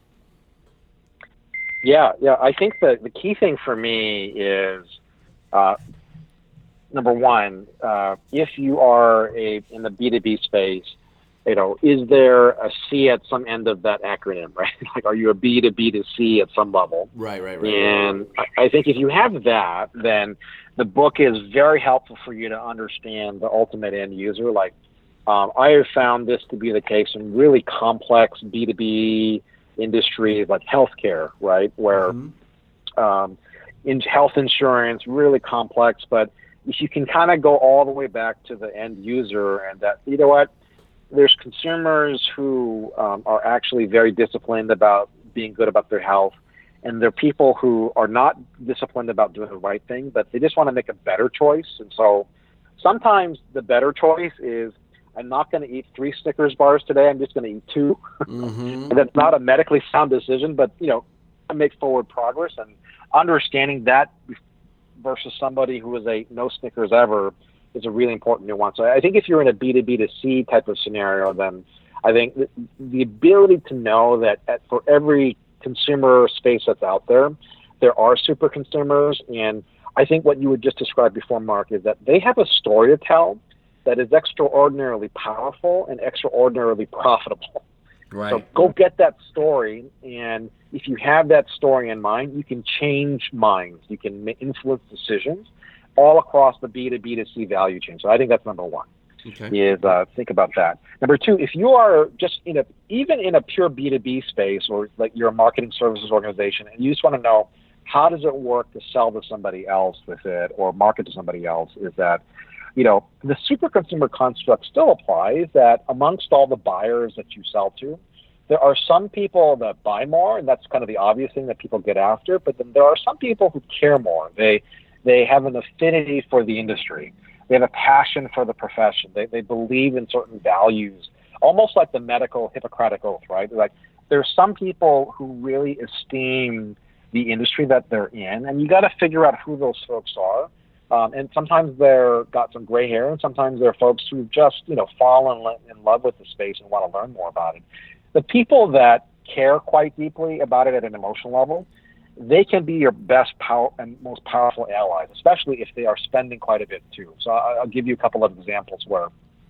Yeah, yeah. I think that the key thing for me is, uh, number one, uh, if you are a in the B two B space, you know, is there a C at some end of that acronym, right? Like, are you a B to B to C at some level? Right, right, right. And I think if you have that, then the book is very helpful for you to understand the ultimate end user. Like, Um, I have found this to be the case in really complex B two B industries like healthcare, right? Where mm-hmm. um, in health insurance, really complex, but if you can kind of go all the way back to the end user and that, you know what, there's consumers who um, are actually very disciplined about being good about their health, and there are people who are not disciplined about doing the right thing, but they just want to make a better choice. And so sometimes the better choice is, I'm not going to eat three Snickers bars today. I'm just going to eat two. Mm-hmm. And that's not a medically sound decision, but, you know, I make forward progress, and understanding that versus somebody who is a no Snickers ever is a really important nuance. So I think if you're in a B two B to C type of scenario, then I think the, the ability to know that at, for every consumer space that's out there, there are super consumers. And I think what you would just describe before, Mark, is that they have a story to tell that is extraordinarily powerful and extraordinarily profitable. Right. So go get that story, and if you have that story in mind, you can change minds. You can influence decisions all across the B two B to C value chain. So I think that's number one. Okay. Is uh, think about that. Number two, if you are just in a even in a pure B two B space, or like you're a marketing services organization, and you just want to know how does it work to sell to somebody else with it or market to somebody else, is that, you know, the super consumer construct still applies, that amongst all the buyers that you sell to, there are some people that buy more, and that's kind of the obvious thing that people get after, but then there are some people who care more. They they have an affinity for the industry. They have a passion for the profession. They they believe in certain values, almost like the medical Hippocratic Oath, right? Like, there's some people who really esteem the industry that they're in, and you got to figure out who those folks are. Um, and sometimes they're got some gray hair, and sometimes they're folks who just, you know, fall in, lo- in love with the space and want to learn more about it. The people that care quite deeply about it at an emotional level, they can be your best power and most powerful allies, especially if they are spending quite a bit too. So I- I'll give you a couple of examples where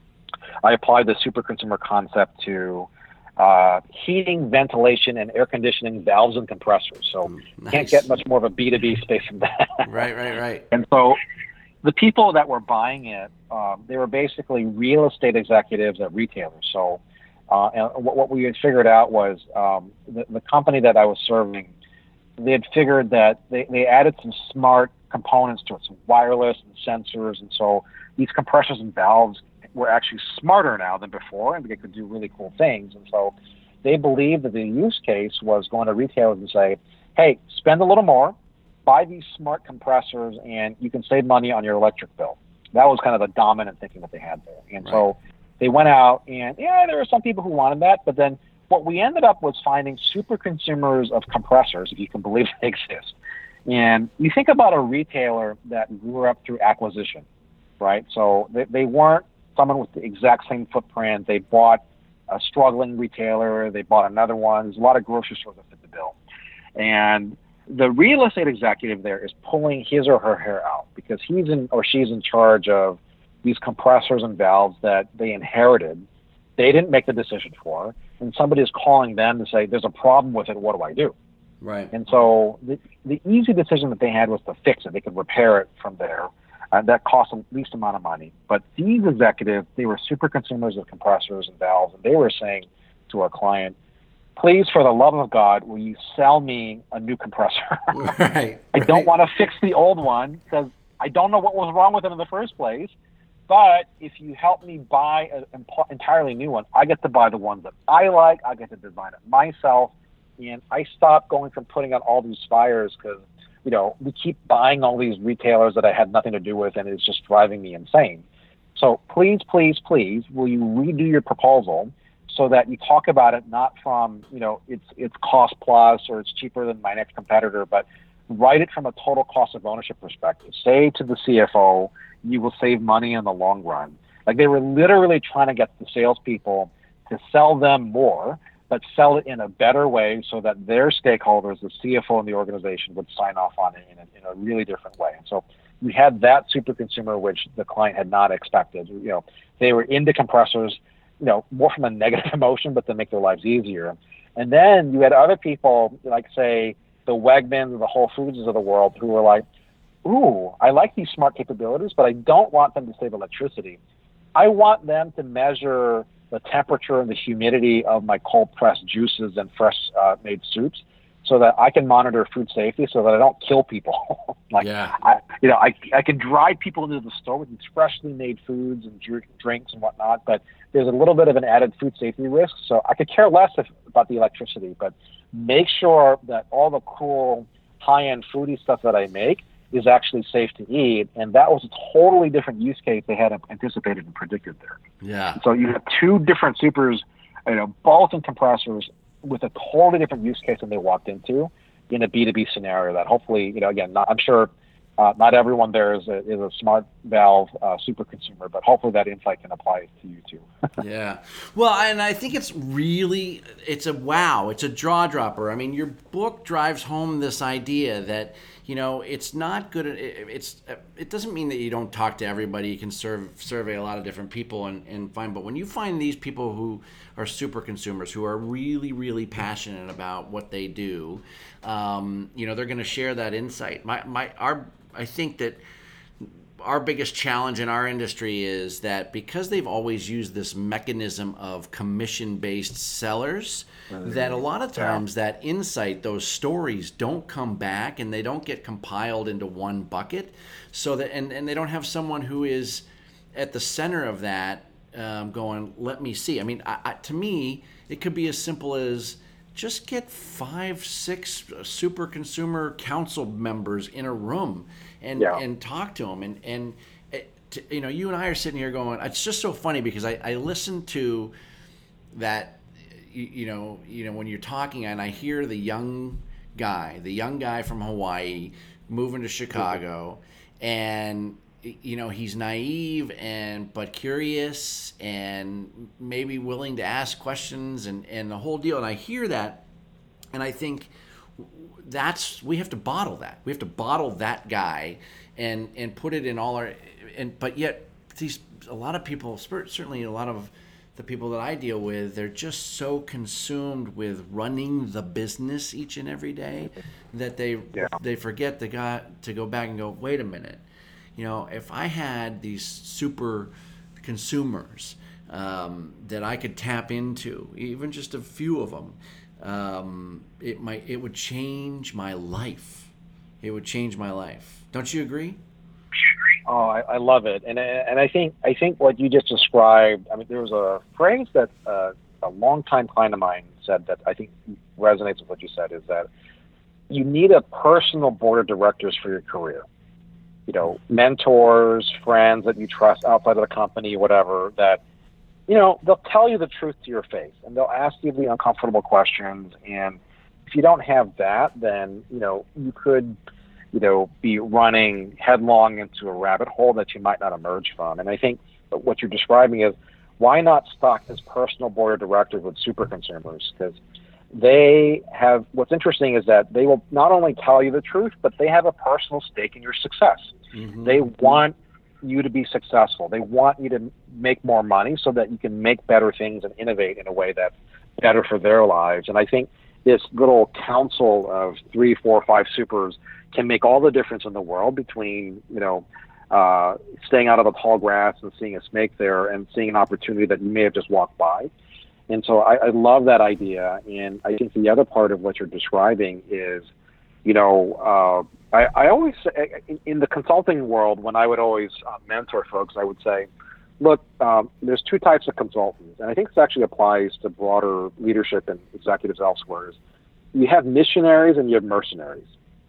I applied the super consumer concept to uh, heating, ventilation, and air conditioning valves and compressors. So nice. Can't get much more of a B two B space than that. Right, right, right. And so the people that were buying it, um, they were basically real estate executives at retailers. So uh, and what, what we had figured out was um, the, the company that I was serving, they had figured that they, they added some smart components to it, some wireless and sensors. And so these compressors and valves were actually smarter now than before, and they could do really cool things. And so they believed that the use case was going to retailers and say, hey, spend a little more, buy these smart compressors, and you can save money on your electric bill. That was kind of the dominant thinking that they had there. And right. So they went out, and yeah, there were some people who wanted that, but then what we ended up was finding super consumers of compressors, if you can believe they exist. And you think about a retailer that grew up through acquisition, right? So they, they weren't someone with the exact same footprint. They bought a struggling retailer. They bought another one. There's a lot of grocery stores that fit the bill. And the real estate executive there is pulling his or her hair out because he's in or she's in charge of these compressors and valves that they inherited. They didn't make the decision for, and somebody is calling them to say, there's a problem with it. What do I do? Right. And so the, the easy decision that they had was to fix it. They could repair it from there. Uh, that cost the least amount of money. But these executives, they were super consumers of compressors and valves, and they were saying to our client, please, for the love of God, will you sell me a new compressor? Right. I don't right. want to fix the old one because I don't know what was wrong with it in the first place. But if you help me buy an entirely new one, I get to buy the ones that I like. I get to design it myself. And I stopped going from putting out all these fires because, you know, we keep buying all these retailers that I had nothing to do with, and it's just driving me insane. So please, please, please, will you redo your proposal so that you talk about it not from, you know, it's it's cost plus or it's cheaper than my next competitor, but write it from a total cost of ownership perspective. Say to the C F O, you will save money in the long run. Like, they were literally trying to get the salespeople to sell them more, but sell it in a better way so that their stakeholders, the C F O and the organization, would sign off on it in a, in a really different way. And so we had that super consumer, which the client had not expected. You know, they were into compressors, you know, more from a negative emotion, but to make their lives easier. And then you had other people, like, say, the Wegmans and the Whole Foods of the world, who were like, ooh, I like these smart capabilities, but I don't want them to save electricity. I want them to measure the temperature and the humidity of my cold-pressed juices and fresh-made uh, soups so that I can monitor food safety so that I don't kill people. like, yeah. I, you know, I, I can drive people into the store with these freshly made foods and drink, drinks and whatnot, but there's a little bit of an added food safety risk. So I could care less if, about the electricity, but make sure that all the cool high-end foodie stuff that I make is actually safe to eat. And that was a totally different use case they had anticipated and predicted there. Yeah. So you have two different supers, you know, both in compressors with a totally different use case than they walked into in a B two B scenario that hopefully, you know, again, not, I'm sure uh, not everyone there is a, is a smart valve uh, super consumer, but hopefully that insight can apply to you too. Yeah. Well, and I think it's really, it's a wow, it's a jaw dropper. I mean, your book drives home this idea that, you know, it's not good. It, it's it doesn't mean that you don't talk to everybody. You can serve, survey a lot of different people and, and find. But when you find these people who are super consumers, who are really, really passionate about what they do, um, you know, they're going to share that insight. My my our I think that our biggest challenge in our industry is that because they've always used this mechanism of commission-based sellers, mm-hmm. that a lot of times yeah. that insight, those stories don't come back and they don't get compiled into one bucket. So that and, and they don't have someone who is at the center of that um, going, let me see. I mean, I, I, to me, it could be as simple as just get five, six super consumer council members in a room and, yeah. and talk to them. And, and it, to, you know, you and I are sitting here going, it's just so funny because I, I listen to that, you, you know, you know, when you're talking and I hear the young guy, the young guy from Hawaii moving to Chicago and, you know, he's naive and but curious and maybe willing to ask questions and, and the whole deal. And I hear that, and I think that's we have to bottle that. We have to bottle that guy and and put it in all our. And but yet these a lot of people, certainly a lot of the people that I deal with, they're just so consumed with running the business each and every day that they yeah. they forget to go to go back and go, wait a minute. You know, if I had these super consumers um, that I could tap into, even just a few of them, um, it might it would change my life. It would change my life. Don't you agree? Oh, I, I love it, and and I think I think what you just described. I mean, there was a phrase that uh, a longtime client of mine said that I think resonates with what you said. Is that you need a personal board of directors for your career. You know, mentors, friends that you trust outside of the company, whatever, that, you know, they'll tell you the truth to your face and they'll ask you the uncomfortable questions. And if you don't have that, then, you know, you could, you know, be running headlong into a rabbit hole that you might not emerge from. And I think what you're describing is why not stock this personal board of directors with super consumers? Because they have, what's interesting is that they will not only tell you the truth, but they have a personal stake in your success. Mm-hmm. They want you to be successful. They want you to make more money so that you can make better things and innovate in a way that's better for their lives. And I think this little council of three, four, five supers can make all the difference in the world between, you know, uh, staying out of the tall grass and seeing a snake there and seeing an opportunity that you may have just walked by. And so I, I love that idea. And I think the other part of what you're describing is, you know, uh, I, I always say in, in the consulting world, when I would always uh, mentor folks, I would say, look, um, there's two types of consultants. And I think this actually applies to broader leadership and executives elsewhere. Is you have missionaries and you have mercenaries.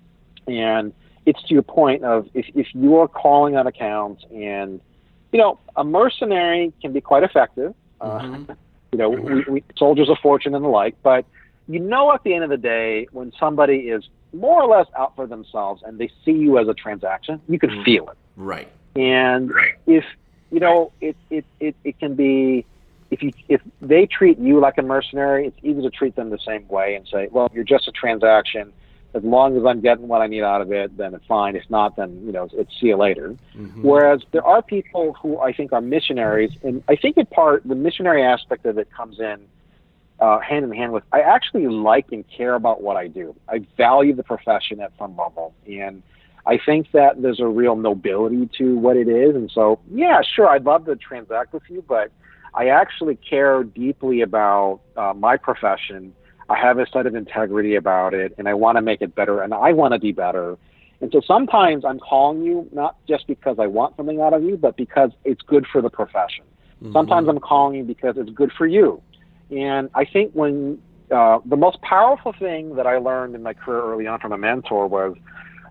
And it's to your point of if, if you are calling on accounts and, you know, a mercenary can be quite effective. Mm-hmm. Uh, You know, we, we, soldiers of fortune and the like, but you know, at the end of the day, when somebody is more or less out for themselves and they see you as a transaction, you can feel it. Right. And right. if, you know, it, it, it, it can be, if you, if they treat you like a mercenary, it's easy to treat them the same way and say, well, you're just a transaction. As long as I'm getting what I need out of it, then it's fine. If not, then, you know, it's see you later. Mm-hmm. Whereas there are people who I think are missionaries, and I think in part the missionary aspect of it comes in uh, hand in hand with, I actually like and care about what I do. I value the profession at some level. And I think that there's a real nobility to what it is. And so, yeah, sure, I'd love to transact with you, but I actually care deeply about uh, my profession. I have a set of integrity about it, and I want to make it better, and I want to be better. And so sometimes I'm calling you not just because I want something out of you, but because it's good for the profession. Mm-hmm. Sometimes I'm calling you because it's good for you. And I think when uh, the most powerful thing that I learned in my career early on from a mentor was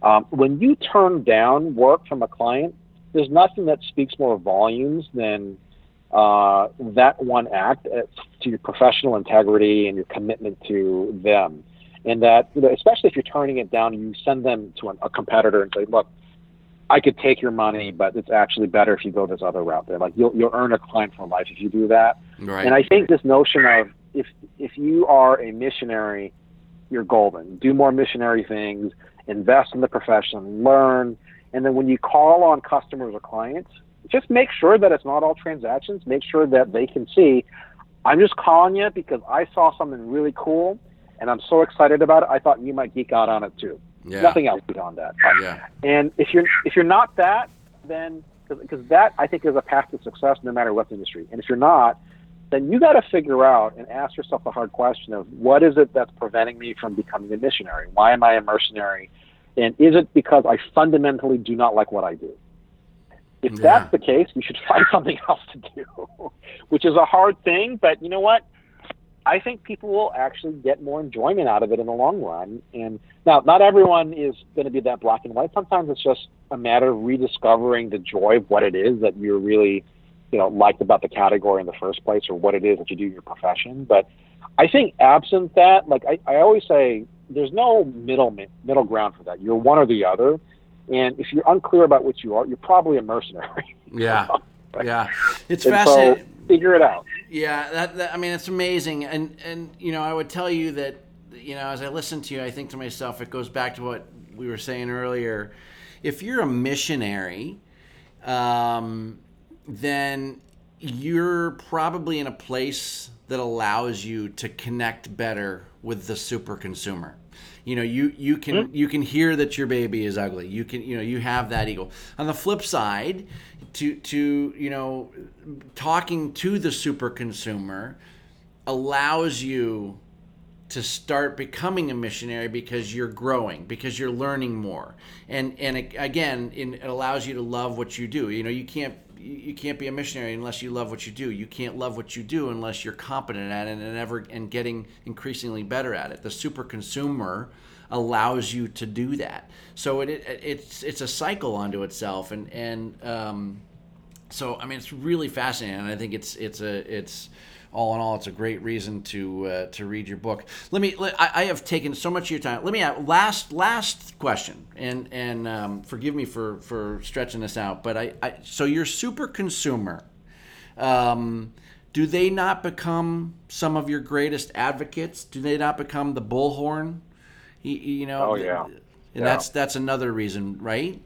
Um, when you turn down work from a client, there's nothing that speaks more volumes than uh, that one act uh, to your professional integrity and your commitment to them. And that, you know, especially if you're turning it down and you send them to an, a competitor and say, look, I could take your money, but it's actually better if you go this other route there. Like you'll you'll earn a client for life if you do that. Right. And I think this notion of if if you are a missionary, you're golden. Do more missionary things, invest in the profession, learn, and then when you call on customers or clients, just make sure that it's not all transactions. Make sure that they can see, I'm just calling you because I saw something really cool, and I'm so excited about it. I thought you might geek out on it too. Yeah. Nothing else beyond that. Yeah. And if you're if you're not that, then because that I think is a path to success no matter what the industry. And if you're not, then you got to figure out and ask yourself the hard question of what is it that's preventing me from becoming a missionary? Why am I a mercenary? And is it because I fundamentally do not like what I do? If Yeah. that's the case, you should find something else to do, which is a hard thing. But you know what? I think people will actually get more enjoyment out of it in the long run. And now, not everyone is going to be that black and white. Sometimes it's just a matter of rediscovering the joy of what it is that you're really, you know, liked about the category in the first place, or what it is that you do in your profession. But I think absent that, like I, I always say, there's no middle middle ground for that. You're one or the other. And if you're unclear about what you are, you're probably a mercenary. Yeah. Yeah. It's and fascinating. So figure it out. Yeah, that, that I mean, it's amazing, and and you know, I would tell you that, you know, as I listen to you, I think to myself, it goes back to what we were saying earlier. If you're a missionary, um, then you're probably in a place that allows you to connect better with the super consumer. You know, you you can mm-hmm. you can hear that your baby is ugly. You can you know you have that ego. On the flip side, to to you know, talking to the super consumer allows you to start becoming a missionary because you're growing, because you're learning more, and and it, again, it allows you to love what you do. You know, you can't you can't be a missionary unless you love what you do. You can't love what you do unless you're competent at it and ever and getting increasingly better at it. The super consumer allows you to do that. So it, it it's it's a cycle unto itself, and and um, so I mean it's really fascinating. And I think it's it's a it's all in all, it's a great reason to uh, to read your book. Let me. Let, I, I have taken so much of your time. Let me ask, last last question, and and um, forgive me for, for stretching this out, but I, I so your super consumer, um, do they not become some of your greatest advocates? Do they not become the bullhorn? You, you know. Oh yeah. And yeah. that's that's another reason, right?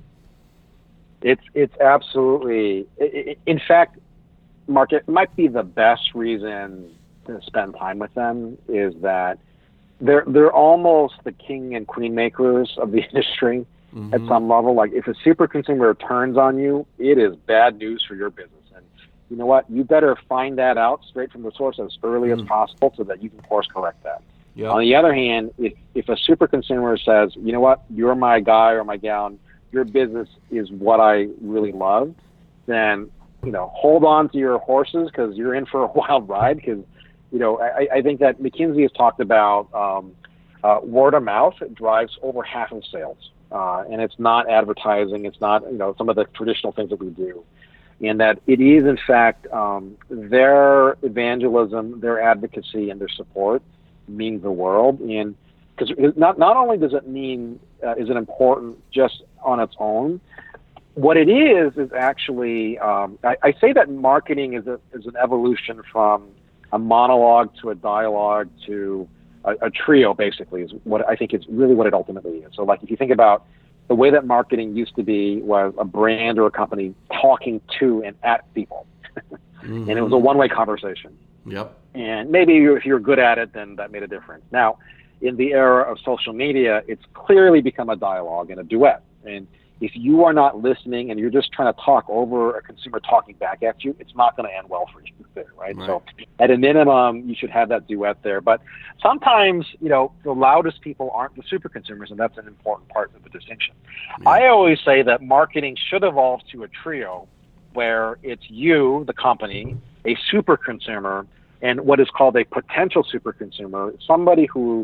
It's it's absolutely. In fact, Mark, it might be the best reason to spend time with them is that they're they're almost the king and queen makers of the industry mm-hmm. at some level. Like if a super consumer turns on you, it is bad news for your business. And you know what? You better find that out straight from the source as early mm-hmm. as possible so that you can course correct that. Yep. On the other hand, if, if a super consumer says, you know what, you're my guy or my gal, your business is what I really love, then you know, hold on to your horses because you're in for a wild ride. Because, you know, I, I think that McKinsey has talked about um, uh, word of mouth drives over half of sales, uh, and it's not advertising. It's not, you know, some of the traditional things that we do, and that it is in fact um, their evangelism, their advocacy, and their support means the world. And because not not only does it mean uh, is it important just on its own. What it is is actually, um, I, I say that marketing is a, is an evolution from a monologue to a dialogue to a, a trio. Basically, is what I think is really what it ultimately is. So, like if you think about the way that marketing used to be, was a brand or a company talking to and at people, mm-hmm. and it was a one-way conversation. Yep. And maybe if you're good at it, then that made a difference. Now, in the era of social media, it's clearly become a dialogue and a duet. And if you are not listening and you're just trying to talk over a consumer talking back at you, it's not going to end well for you there, right? right? So at a minimum, you should have that duet there. But sometimes, you know, the loudest people aren't the super consumers, and that's an important part of the distinction. Yeah. I always say that marketing should evolve to a trio where it's you, the company, a super consumer, and what is called a potential super consumer, somebody who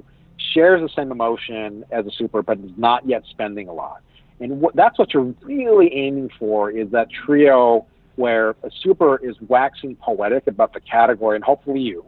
shares the same emotion as a super, but is not yet spending a lot. And what, that's what you're really aiming for, is that trio where a super is waxing poetic about the category, and hopefully you,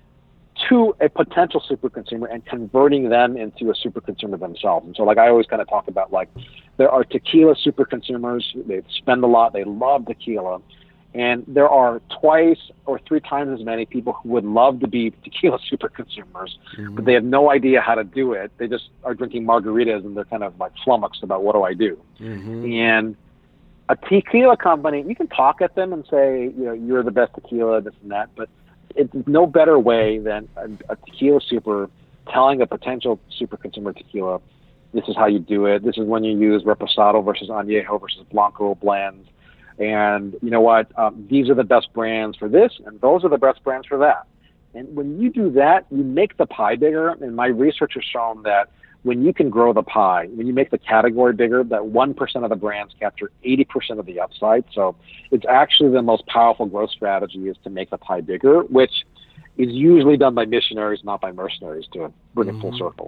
to a potential super consumer and converting them into a super consumer themselves. And so, like, I always kind of talk about, like, there are tequila super consumers. They spend a lot. They love tequila. And there are twice or three times as many people who would love to be tequila super consumers, mm-hmm. but they have no idea how to do it. They just are drinking margaritas and they're kind of like flummoxed about, what do I do? Mm-hmm. And a tequila company, you can talk at them and say, you know, you're the best tequila, this and that, but it's no better way than a, a tequila super telling a potential super consumer tequila, this is how you do it. This is when you use Reposado versus Añejo versus Blanco blends. And you know what? Um, these are the best brands for this, and those are the best brands for that. And when you do that, you make the pie bigger. And my research has shown that when you can grow the pie, when you make the category bigger, that one percent of the brands capture eighty percent of the upside. So it's actually the most powerful growth strategy, is to make the pie bigger, which is usually done by missionaries, not by mercenaries, to bring mm-hmm. it full circle.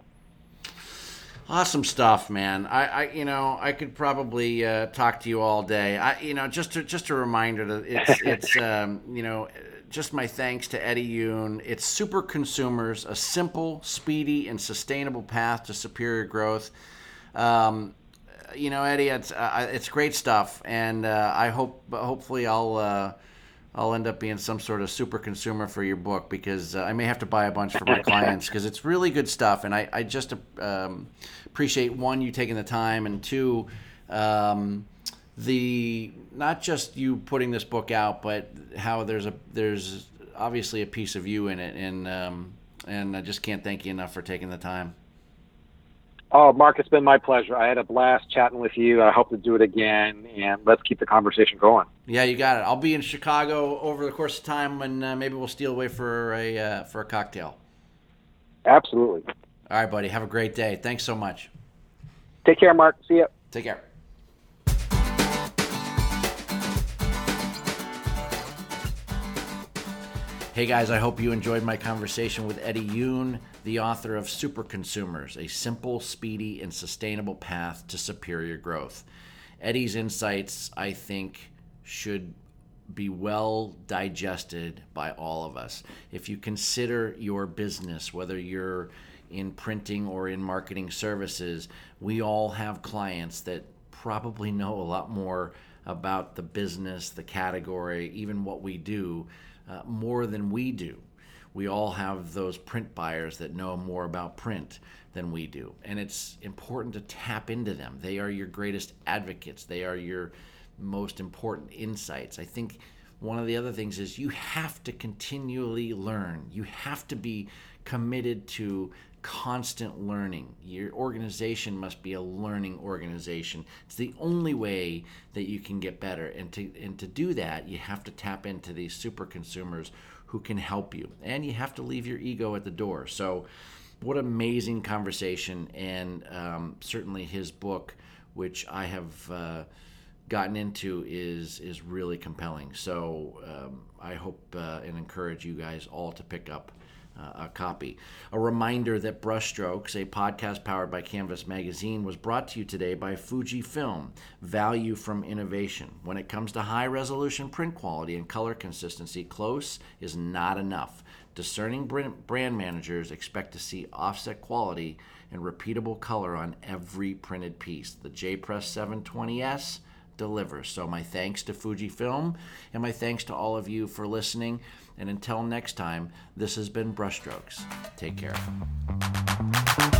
Awesome stuff, man. I, I, you know, I could probably uh, talk to you all day. I, you know, just to, just a reminder that it's, it's, um, you know, just my thanks to Eddie Yoon. It's Super Consumers, a simple, speedy, and sustainable path to superior growth. Um, you know, Eddie, it's, uh, it's great stuff, and uh, I hope, hopefully, I'll. Uh, I'll end up being some sort of super consumer for your book, because uh, I may have to buy a bunch for my clients, because it's really good stuff. And I, I just um, appreciate, one, you taking the time, and two, um, the not just you putting this book out, but how there's a there's obviously a piece of you in it. And um, and I just can't thank you enough for taking the time. Oh, Mark, it's been my pleasure. I had a blast chatting with you. I hope to do it again, and let's keep the conversation going. Yeah, you got it. I'll be in Chicago over the course of time, and uh, maybe we'll steal away for a uh, for a cocktail. Absolutely. All right, buddy. Have a great day. Thanks so much. Take care, Mark. See ya. Take care. Hey guys, I hope you enjoyed my conversation with Eddie Yoon, the author of Super Consumers, a simple, speedy, and sustainable path to superior growth. Eddie's insights, I think, should be well digested by all of us. If you consider your business, whether you're in printing or in marketing services, we all have clients that probably know a lot more about the business, the category, even what we do, Uh, more than we do. We all have those print buyers that know more about print than we do. And it's important to tap into them. They are your greatest advocates. They are your most important insights. I think one of the other things is you have to continually learn. You have to be committed to constant learning. Your organization must be a learning organization. It's the only way that you can get better. And to and to do that, you have to tap into these super consumers who can help you. And you have to leave your ego at the door. So what amazing conversation. And um, certainly his book, which I have uh, gotten into, is is really compelling. So um, I hope uh, and encourage you guys all to pick up Uh, a copy. A reminder that Brushstrokes, a podcast powered by Canvas Magazine, was brought to you today by Fujifilm, value from innovation. When it comes to high-resolution print quality and color consistency, close is not enough. Discerning brand managers expect to see offset quality and repeatable color on every printed piece. The J-Press seven twenty S delivers. So my thanks to Fujifilm, and my thanks to all of you for listening. And until next time, this has been Brushstrokes. Take care.